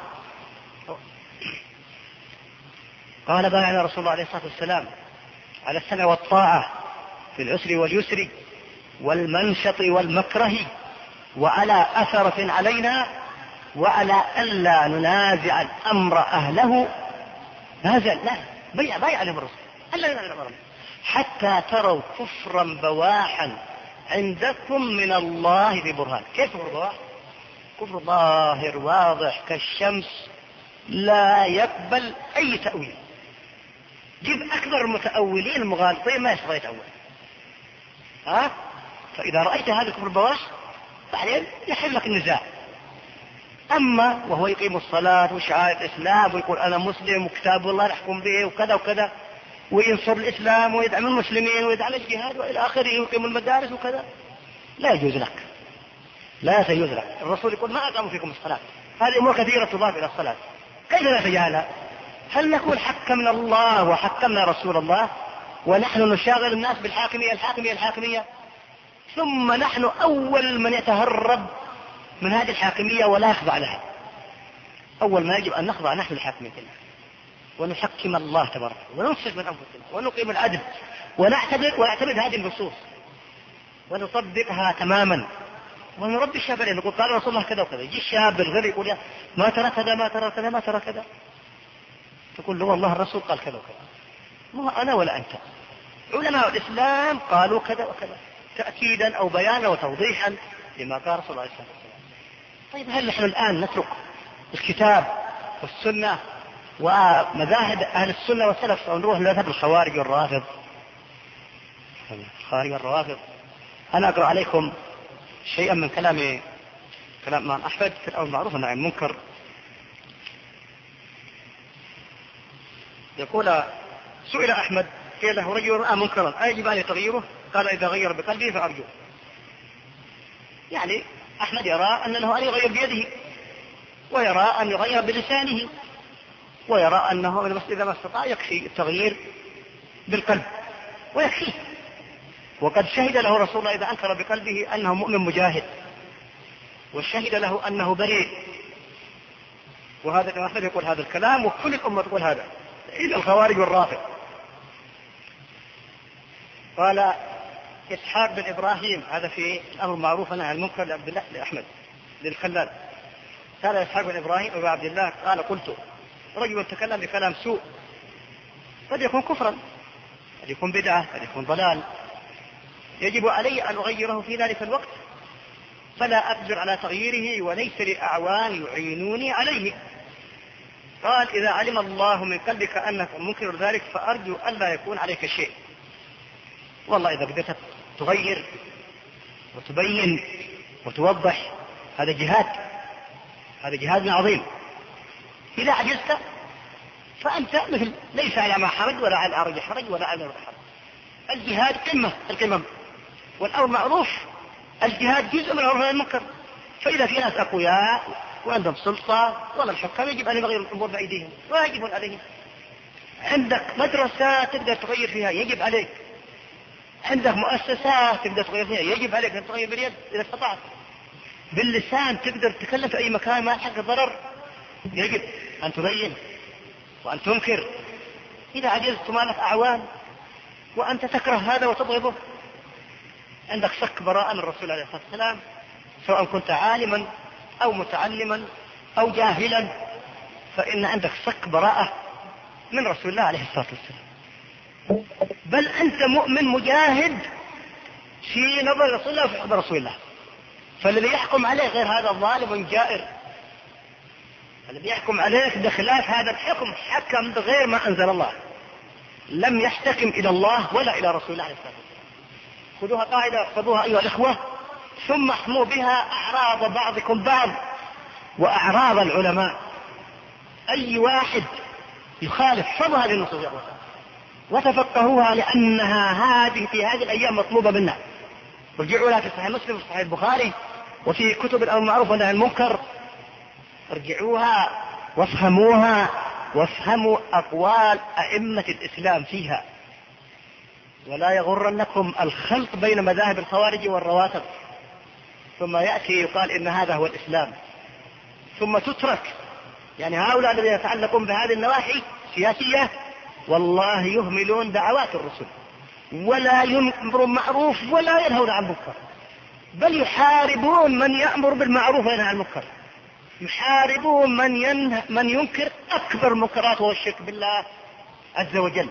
قال: بايعنا رسول الله عليه الصلاة والسلام على السمع والطاعة في العسر واليسر والمنشط والمكره، وعلى أثرة علينا، وعلى ألا ننازع الأمر أهله. نازل لا بيع بايع عليهم الرسول ألا ننازع الأمر حتى تروا كفرا بواحا عندكم من الله ببرهان. كيف كفر بواح؟ كفر ظاهر واضح كالشمس لا يقبل أي تأويل. جيب أكبر المتأولين المغالطين ما يستطيع يتأول. ها؟ فإذا رأيت هذا الكفر البواح بعدين يحل لك النزاع. أما وهو يقيم الصلاة وشعائر الإسلام ويقول أنا مسلم وكتاب الله نحكم به وكذا وكذا وينصر الإسلام ويدعم المسلمين ويدعم الجهاد وإلى آخره ويقيم المدارس وكذا، لا يجوز لك، لا يجوز لك. الرسول يقول ما أقام فيكم الصلاة. هذه أمور كثيرة تضاف إلى الصلاة، كيف لا تجاهلها؟ هل نقول حكمنا الله وحكمنا رسول الله ونحن نشاغل الناس بالحاكمية الحاكمية الحاكمية، ثم نحن أول من يتهرب من هذه الحاكمية ولا يخضع لها؟ أول ما يجب أن نخضع نحن لحاكمية الله ونحكم الله تبارك وننصف من أنفسنا ونقيم العدل ونعتبر ونعتبر هذه النصوص ونطبقها تماما ونربي الشاب عليه. نقول قال رسول الله كذا وكذا، يجي الشاب الغير يقول يا ما ترى كذا ما ترى كذا ما ترى كذا، تقول له والله الرسول قال كذا وكذا، ما أنا ولا أنت. علماء الإسلام قالوا كذا وكذا تأكيدا أو بيانا وتوضيحا لما قال رسول الله صلى الله عليه وسلم. طيب هل نحن الآن نترك الكتاب والسنة ومذاهب أهل السنة والسلف ونروح لمذهب الخوارج والروافض؟ الخوارج والروافض. أنا أقرأ عليكم شيئا من كلام كلام الإمام أحمد في الأمر بالمعروف والنهي عن المنكر. يقول سئل أحمد قيل له رجل رأى منكرا أيجب عليه تغييره؟ قال إذا غير بقلبه فأرجو. يعني أحمد يرى أن له أن يغير بيده ويرى أن يغير بلسانه ويرى أنه إذا ما استطاع يكفي التغيير بالقلب ويكفيه. وقد شهد له رسول الله إذا أنكر بقلبه أنه مؤمن مجاهد، وشهد له أنه بريء. وهذا أحمد يقول هذا الكلام وكل الأمة تقول هذا إلا الخوارج والرافض. قال إسحاق بن إبراهيم، هذا في الأمر المعروف والنهي عن المنكر لعبد الله لأحمد للخلال، قال إسحاق بن إبراهيم أبو عبد الله قال قلت رجل تكلم بكلام سوء قد يكون كفرا قد يكون بدعة قد يكون ضلال، يجب علي أن أغيره في ذلك الوقت فلا أقدر على تغييره وليس لي أعوان يعينوني عليه. قال إذا علم الله من قلبك أنك منكر ذلك فأرجو ألا يكون عليك شيء. والله إذا بدأت تغير وتبين وتوضح هذا جهاد، هذا جهاد عظيم. إذا عجزت فأنت مثل ليس على ما حرج ولا على الأرج حرج ولا على الأرج حرج. الجهاد قمة القمم، والأمر معروف. الجهاد جزء من الأمر المنكر. فإذا في ناس أقوياء وعندهم سلطة ولا الحكام يجب أن يغيروا الأمور بأيديهم واجب عليهم. عندك مدرسة تقدر تغير فيها يجب عليك، عندك مؤسسات تقدر تغير فيها يجب عليك أن تغير باليد إذا استطعت. باللسان تقدر تتكلم في أي مكان ما حق ضرر يجب أن تبين وأن تنكر. إذا عجزت ما لك أعوان وأنت تكره هذا وتبغضه، عندك شك براءة من الرسول عليه الصلاة والسلام سواء كنت عالما أو متعلما أو جاهلا، فإن عندك شك براءة من رسول الله عليه الصلاة والسلام. بل أنت مؤمن مجاهد في نظر رسول الله وفي حب رسول الله، فالذي يحكم عليه غير هذا الظالم جائر. الذي يحكم عليك بخلاف هذا الحكم حكم بغير ما أنزل الله، لم يحتكم إلى الله ولا إلى رسول الله عليه الصلاة والسلام. خذوها قاعدة احفظوها أيها الإخوة، ثم احموا بها أعراض بعضكم بعض وأعراض العلماء. أي واحد يخالف حفظ هذه النصوص وتفقهوها، لأنها هذه في هذه الأيام مطلوبة منا. رجعوا لها في صحيح مسلم وفي صحيح البخاري وفي كتب الأمر بالمعروف والنهي عن المنكر، ارجعوها وافهموها وافهموا أقوال أئمة الإسلام فيها، ولا يغرنكم الخلط بين مذاهب الخوارج والرواتب ثم يأتي يقال إن هذا هو الإسلام ثم تترك. يعني هؤلاء الذين يتعلقون بهذه النواحي سياسية والله يهملون دعوات الرسل ولا يأمرون معروف ولا ينهون عن منكر، بل يحاربون من يأمر بالمعروف وينهى عن المنكر، يحاربون من, ينه من ينكر أكبر المنكرات وهو الشرك بالله عز وجل،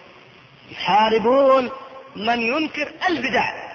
يحاربون من ينكر البدع.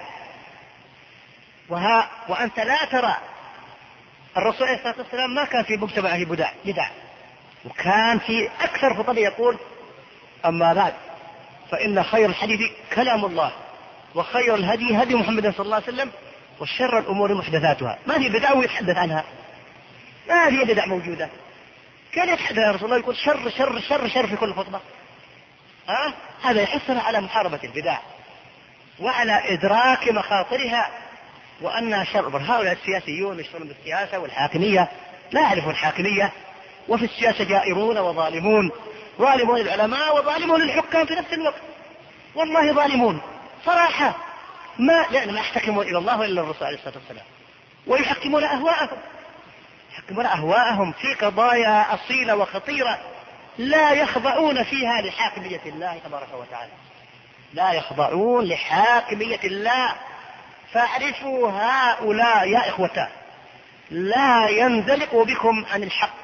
وها وأنت لا ترى الرسول عليه الصلاة والسلام ما كان في مجتمعه بدع بدع وكان في أكثر خطبه يقول: أما بعد، فإن خير الحديث كلام الله، وخير الهدي هدي محمد صلى الله عليه وسلم، وشر الأمور محدثاتها. ما في بدعة ويتحدث عنها، ما في بدعة موجودة. كان يتحدث يا رسول الله يقول شر شر شر شر في كل خطبة. ها؟ هذا يحثنا على محاربة البدع وعلى إدراك مخاطرها وأنها شر. هؤلاء السياسيون يشتغلون بالسياسة والحاكمية، لا يعرفون الحاكمية، وفي السياسة جائرون وظالمون، ظالمون العلماء وظالمون الحكام في نفس الوقت. والله ظالمون صراحة، ما لأن ما يحتكمون إلى الله وإلا الرسول عليه الصلاة والسلام، ويحكمون أهواءهم يحكمون أهواءهم في قضايا أصيلة وخطيرة لا يخضعون فيها لحاكمية الله تبارك وتعالى، لا يخضعون لحاكمية الله. فاعرفوا هؤلاء يا إخوة، لا ينزلقوا بكم عن الحق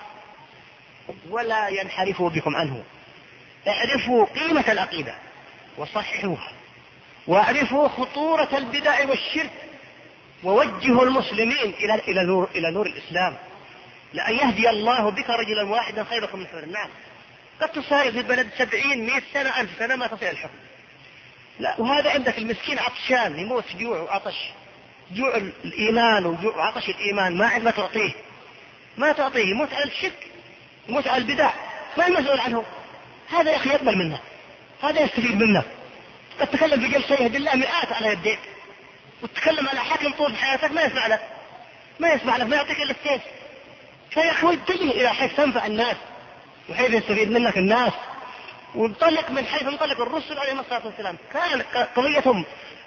ولا ينحرفوا بكم عنه. اعرفوا قيمة العقيدة وصححوها، واعرفوا خطورة البدع والشرك، ووجهوا المسلمين إلى إلى نور إلى نور الإسلام. لأن يهدي الله بك رجلا واحدا خير لكم من حمر النعم. قد تصاري في البلد سبعين مئة سنة ألف سنة ما تصل الحكم، لا، وهذا عندك المسكين عطشان يموت جوع وعطش، جوع الإيمان وجوع وعطش الإيمان، ما عندما تعطيه ما تعطيه يموت على الشرك، يموت على البدع، ما المسؤول عنه. هذا يا أخي يقبل منه، هذا يستفيد منه. قد تتكلم في جلسة يهدي الله مئات على يديك، وتتكلم على حاكم طول حياتك ما يسمع لك ما يسمع لك ما يعطيك إلا السيف. فيا أخوي اتجه إلى حيث تنفع الناس وحيث يستفيد منك الناس، وانطلق من حيث انطلق الرسل عليهم الصلاة والسلام. كان قضيتهم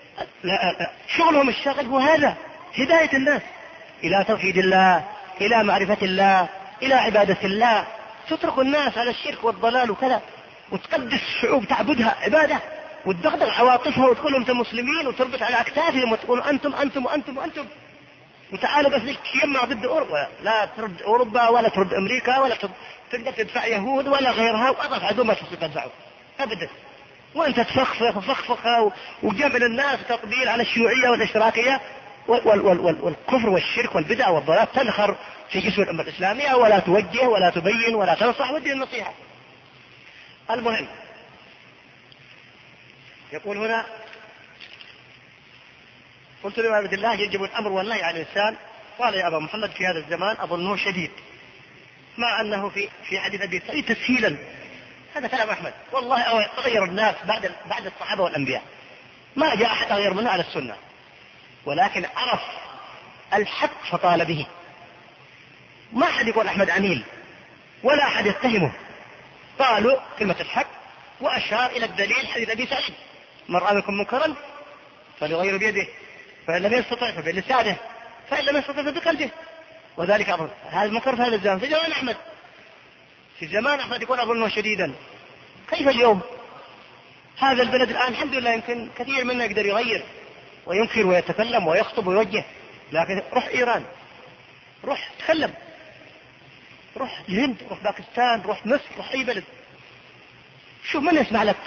شغلهم الشاغل هو هذا، هداية الناس إلى توحيد الله، إلى معرفة الله، إلى عبادة الله. تترك الناس على الشرك والضلال وكذا، وتقدس الشعوب تعبدها عبادة، وتدغدغ عواطفها وتقول انتم مسلمين، وتربط على أكتافهم وتقول أنتم أنتم وأنتم وأنتم، وتعالوا بس تجمع ضد أوروبا. لا ترد أوروبا ولا ترد أمريكا ولا تقدر تدفع يهود ولا غيرها، وأضف عدو ما تستطيع تدفعه أبدا. وأنت تفخفخ وفخفخ وجبل الناس تقبيل على الشيوعية والاشتراكية والكفر والشرك والبدع والضلال، تنخر في جسم الأمة الإسلامية ولا توجه ولا تبين ولا تنصح ودي النصيحة. المهم يقول هنا: قلت لما عبد الله يجب الأمر والنهي عن الإنسان. قال: يا أبا محمد في هذا الزمان أظنه شديد، مع أنه في في حديث أبي سعيد تسهيلا. هذا كلام أحمد. والله تغير الناس بعد بعد الصحابة والأنبياء، ما جاء أحد غير منه على السنة، ولكن عرف الحق فطال به. ما أحد يقول أحمد عميل ولا أحد يتهمه، قالوا كلمة الحق، وأشار إلى الدليل حديث أبي سعيد: من رأى منكم منكرا فليغير بيده، فإن لم يستطع فبلسانه، فإن لم يستطع فبقلبه، وذلك أظن. هذا المنكر في هذا الزمان في زمان أحمد، في زمان أحمد يكون أظنه شديدا. كيف اليوم؟ هذا البلد الآن الحمد لله يمكن كثير منا يقدر يغير وينكر ويتكلم ويخطب ويوجه، لكن روح إيران، روح تكلم، روح الهند، روح باكستان، روح مصر، روح أي بلد، شوف من يسمع لك،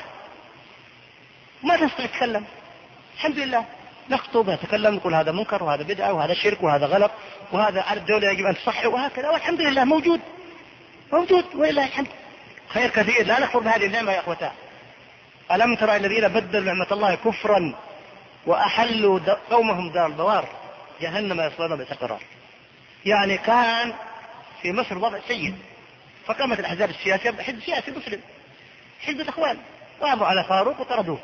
ما تستطيع تتكلم. الحمد لله نخطب نتكلم نقول هذا منكر وهذا بدعة وهذا شرك وهذا غلط وهذا على الدولة يجب أن تصحح وهكذا، والحمد لله موجود موجود ولله الحمد، خير كثير. لا نكفر بهذه النعمة يا أخوتان. ألم ترى الذين بدلوا نعمة الله كفرا وأحلوا قومهم دار البوار جهنم يصلون بئس القرار. يعني كان في مصر وضع سيء، فقامت الأحزاب السياسية حزب سياسي مسلم، حزب الإخوان، قاموا على فاروق وطردوه،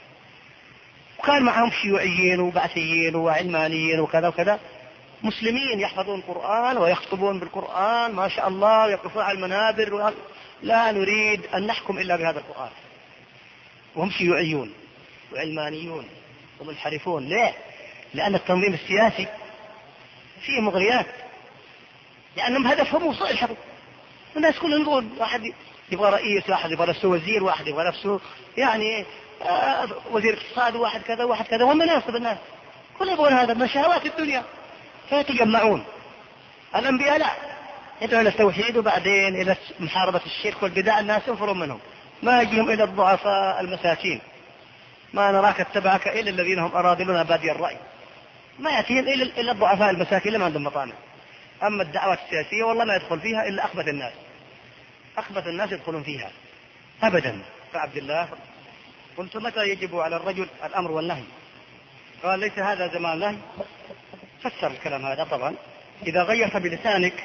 وكان معهم شيوعيين وبعثيين وعلمانيين وكذا وكذا، مسلمين يحفظون القرآن ويخطبون بالقرآن ما شاء الله ويقفون على المنابر، لا نريد أن نحكم إلا بهذا القرآن، وهم شيوعيون وعلمانيون ومنحرفون. ليه؟ لأن التنظيم السياسي فيه مغريات، لأنهم هدفهم وصول الحكم. الناس كلهم يقول واحد يبغى رئيس، واحد يبغى نفسه وزير، واحد يبغى نفسه يعني آه وزير اقتصاد، واحد كذا واحد كذا، ومناصب الناس كلهم يبغون هذا من شهوات الدنيا، فيتجمعون. الأنبياء لا، يدعون إلى التوحيد وبعدين إلى محاربة الشرك والبدع، الناس ينفرون منهم، ما يجيهم إلى الضعفاء المساكين. ما نراك اتبعك إلا الذين هم أراذلون بادي الرأي، ما يأتيهم إلا الضعفاء المساكين اللي ما عندهم مطامع. أما الدعوة السياسية والله ما يدخل فيها إلا أخبث الناس. أخبث الناس يدخلون فيها أبدا. فعبد الله قلت متى يجب على الرجل الأمر والنهي؟ قال ليس هذا زمان نهي. فسر الكلام هذا طبعا إذا غيرت بلسانك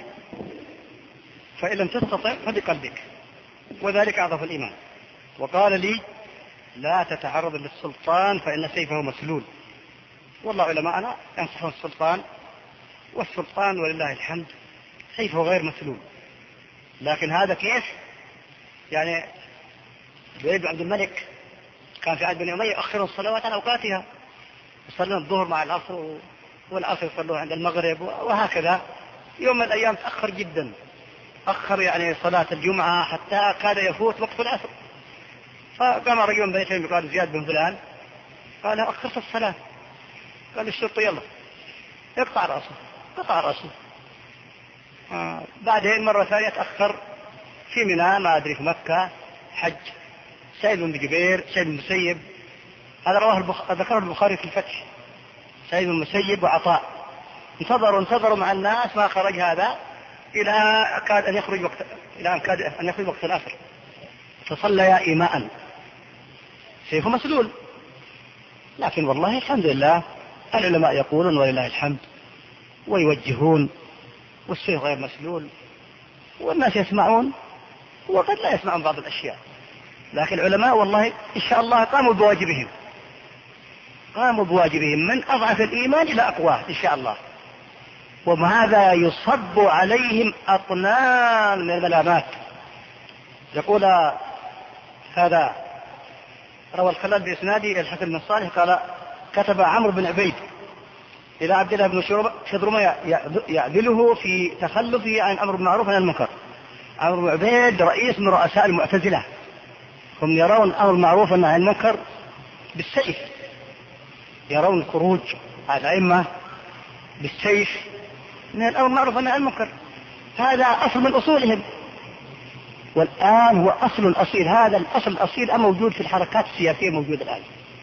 فإن لم تستطع فبقلبك، وذلك أضعف الإيمان. وقال لي لا تتعرض للسلطان فإن سيفه مسلول. والله علماءنا ينصحون السلطان، والسلطان ولله الحمد سيفه غير مسلول. لكن هذا كيف؟ يعني بن عبد الملك كان في عهد بني أمية يؤخرون الصلوات عن أوقاتها، يصلون الظهر مع العصر والعصر يصلون عند المغرب، وهكذا. يوم من الأيام تأخر جدا، أخر يعني صلاة الجمعة حتى كاد يفوت وقت العصر. فقام رجل بن تيمية قال زياد بن فلان قال أخرت الصلاة. قال الشرطي يلا يقطع رأسه، قطع رأسه. آه بعدين مرة ثانية تأخر في منى ما أدري في مكة حج، سعيد بن جبير، سعيد بن المسيب، هذا رواه البخ... ذكره البخاري في الفتح. سعيد بن المسيب وعطاء انتظروا انتظروا مع الناس ما خرج هذا إلى كاد أن يخرج وقت إلى أن كاد أن يخرج وقت العصر، فصليا إيماء سيفه مسلول. لكن والله الحمد لله العلماء يقولون ولله الحمد ويوجهون، والسيف غير مسلول، والناس يسمعون وقد لا يسمعون بعض الأشياء. لكن العلماء والله إن شاء الله قاموا بواجبهم، قاموا بواجبهم من أضعف الإيمان إلى أقواه إن شاء الله. وهذا يصب عليهم أطنان من الملامات. يقول هذا روى الخلال بإسناده الحسن بن صالح قال كتب عمرو بن عبيد إلى عبد الله بن شبرمة يعدله في تخلفه عن أمر بالمعروف عن المنكر. عمرو بن عبيد رئيس من رؤساء المعتزلة، هم يرون أمر المعروف عن المنكر بالسيف، يرون خروج الأئمة بالسيف من الأمر بالمعروف عن المنكر، هذا أصل من أصولهم. والآن هو أصل الأصيل، هذا الأصل الأصيل موجود في الحركات السياسية، موجود الآن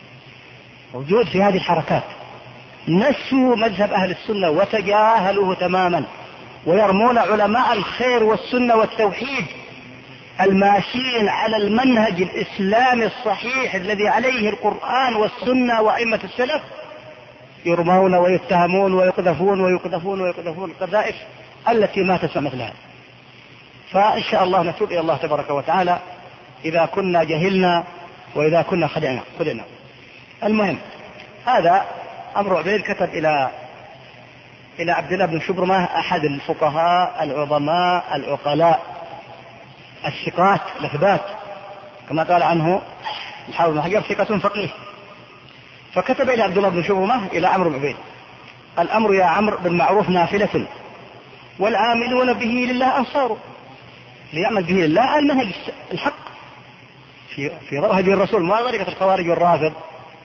موجود في هذه الحركات. نسوا مذهب أهل السنة وتجاهلوه تماما، ويرمون علماء الخير والسنة والتوحيد الماشيين على المنهج الإسلامي الصحيح الذي عليه القرآن والسنة وأئمة السلف، يرمون ويتهمون ويقذفون ويقذفون ويقذفون القذائف التي ما تسمع مثلها. فإن شاء الله نتوب إلى الله تبارك وتعالى إذا كنا جهلنا وإذا كنا خدعنا خدعنا. المهم هذا عمرو عبيد كتب إلى إلى عبد الله بن شبرمة أحد الفقهاء العظماء العقلاء الثقات الأثبات كما قال عنه الحافظ بن حجر ثقة فقيه. فكتب إلى عبد الله بن شبرمة إلى عمرو بن عبيد الأمر يا عمرو بالمعروف نافلة والعاملون به لله أنصار. ليعمل به لله المنهج الحق في في هدي الرسول، ما طريقة الخوارج والرافض.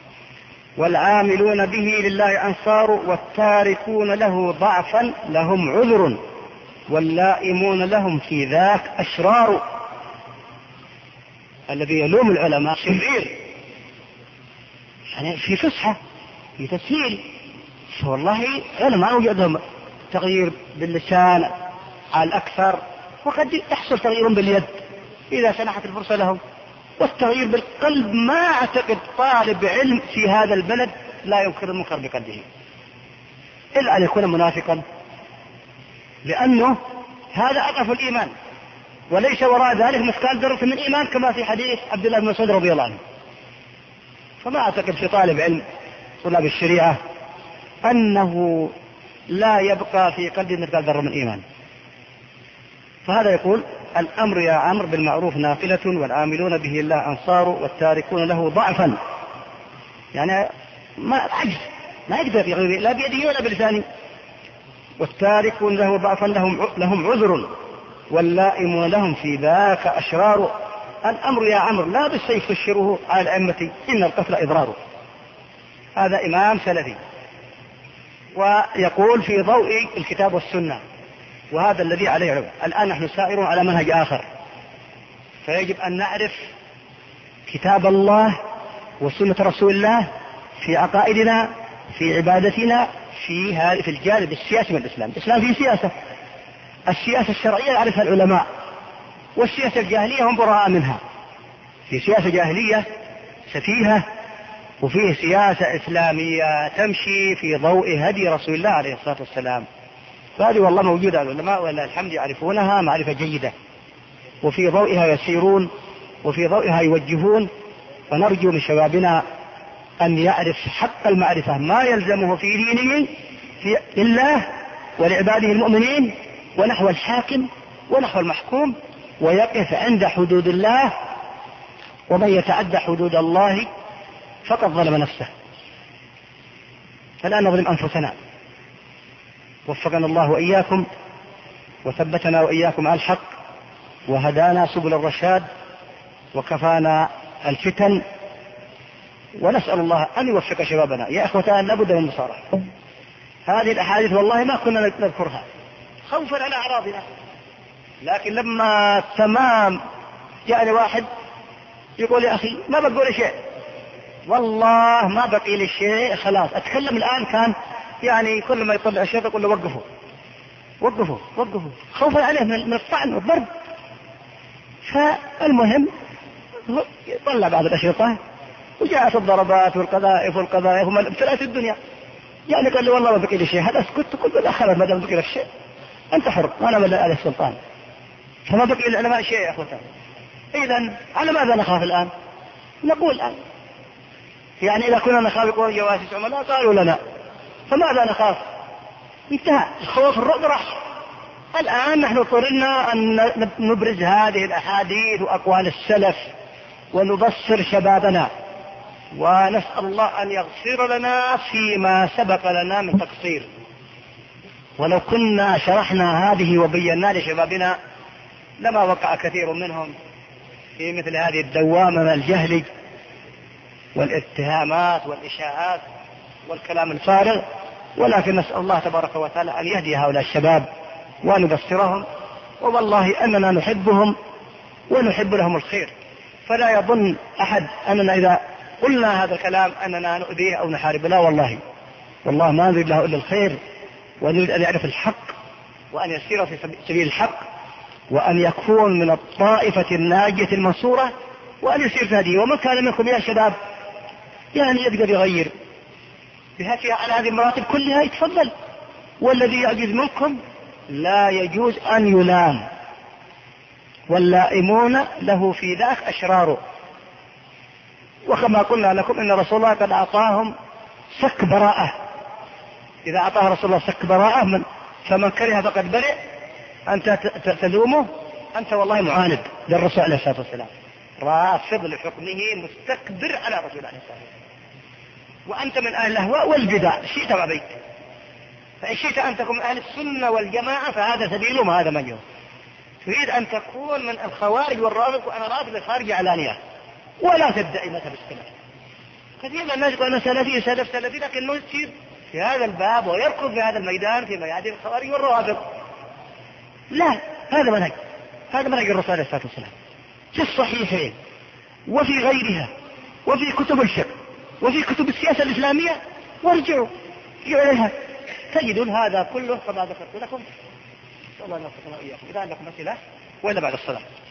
والعاملون به لله أنصار والتاركون له ضعفا لهم عذر واللائمون لهم في ذاك أشرار. الذي يلوم العلماء شرير، يعني في فصحى في تسهيل. والله علماء وجدهم تغيير باللسان على الأكثر، وقد يحصل تغيير باليد إذا سنحت الفرصة لهم، والتغيير بالقلب ما أعتقد طالب علم في هذا البلد لا ينكر المنكر بقلبه إلا أن يكون منافقا، لأنه هذا أضعف الإيمان، وليس وراء ذلك مثقال ذرة من إيمان كما في حديث عبد الله بن مسعود رضي الله عنه. فما أعتقد في طالب علم طلاب الشريعة أنه لا يبقى في قلبه مثقال ذرة من إيمان. فهذا يقول الأمر يا عمرو بالمعروف نافلة والعاملون به الله أنصار والتاركون له ضعفا، يعني ما عجز ما يقدر يغير لا بيده ولا بلسانه. والتاركون له ضعفا لهم لهم عذر واللائمون لهم في ذاك أشرار. الأمر يا عمرو لا بالسيف تشره على الأئمة إن القتل إضرار. هذا إمام سلفي ويقول في ضوء الكتاب والسنة، وهذا الذي عليه علم. الآن نحن سائرون على منهج آخر، فيجب أن نعرف كتاب الله وسنة رسول الله في عقائدنا في عبادتنا في في الجانب السياسي من الإسلام. الإسلام فيه سياسة، السياسة الشرعية يعرفها العلماء والسياسة الجاهلية هم براء منها. في سياسة جاهلية سفيهة، وفيه سياسة إسلامية تمشي في ضوء هدي رسول الله عليه الصلاة والسلام. فهذه والله موجودة، العلماء ولله الحمد يعرفونها معرفة جيدة، وفي ضوئها يسيرون وفي ضوئها يوجهون. فنرجو من شبابنا أن يعرف حق المعرفة ما يلزمه في دينه في الله ولعباده المؤمنين ونحو الحاكم ونحو المحكوم، ويقف عند حدود الله، ومن يتعدى حدود الله فقد ظلم نفسه. فلا نظلم أنفسنا. وفقنا الله وإياكم وثبتنا وإياكم على الحق وهدانا سبل الرشاد وكفانا الفتن، ونسأل الله أن يوفق شبابنا. يا إخوتان لابد من المصارحة. هذه الأحاديث والله ما كنا نذكرها خوفا على أعراضنا، لكن لما تمام يعني واحد يقول يا أخي ما بقول شيء، والله ما بقي لي شيء، خلاص أتكلم الآن، كان يعني كل ما يطلع الشيء يقول له وقفوا وقفوا وقفوا خوفا عليه من الطعن والضرب. فالمهم طلع بعض الأشرطة وجاءت الضربات والقذائف والقذائف وما ابتلأت الدنيا. يعني قال لي والله ما بقي لي شيء، هذا اسكت. قلت له خلاص ما دام بقي لك شيء أنت حر وأنا ولا عليه السلطان، فما بقي للعلماء شيء يا أخوتان. إذن على ماذا نخاف الآن؟ نقول الآن يعني إذا كنا نخاف يقول جواسيس عملاء قالوا لنا، فماذا نخاف؟ انتهى الخوف، الرعب راح. الآن نحن اضطررنا أن نبرز هذه الأحاديث وأقوال السلف ونبصر شبابنا، ونسأل الله أن يغفر لنا فيما سبق لنا من تقصير. ولو كنا شرحنا هذه وبينا لشبابنا لما وقع كثير منهم في مثل هذه الدوامة من الجهل والاتهامات والإشاعات والكلام الفارغ. ولكن نسأل الله تبارك وتعالى أن يهدي هؤلاء الشباب وأن يبصرهم، والله أننا نحبهم ونحب لهم الخير. فلا يظن أحد أننا إذا قلنا هذا الكلام أننا نؤذيه أو نحارب، لا والله والله ما نريد له إلا الخير، ونريد أن يعرف الحق وأن يسير في سبيل الحق، وأن يكون من الطائفة الناجية المنصورة، وأن يسير في هذه. ومن كان منكم يا شباب يعني يقدر يغير بهاتها على هذه المراتب كلها يتفضل، والذي يعجز منكم لا يجوز أن يلام، واللائمون له في ذاك أشرار. وكما قلنا لكم إن رسول الله قد أعطاهم سك براءة، إذا أعطاه رسول الله سك براءة من فمن كره فقد برئ، أنت تلومه أنت والله معاند للرسول عليه الصلاة والسلام، رافض لحكمه مستكبر على رسول الله عليه الصلاة والسلام، وأنت من أهل الأهواء والبدع شئت وأبيت. فإن شئت أن تكون من أهل السنة والجماعة فهذا سبيلهم وهذا منهم. تريد أن تكون من الخوارج والرافض وأنا رافض الخارج علانية، ولا تدعي مذهب السلف. كثير من الناس يقول أنا سلفي سلف سلفي، لكن يصير في هذا الباب ويركض في هذا الميدان في ميادين الخوارج والروافض. لا، هذا منهج هذا منهج الرسول عليه الصلاة والسلام في الصحيحين وفي غيرها وفي كتب الفقه وفي كتب السياسة الإسلامية، وارجعوا إليها تجدون هذا كله كما ذكرت لكم. الله يوفقنا وإياكم. إذا عندكم أسئلة وإلا بعد الصلاة.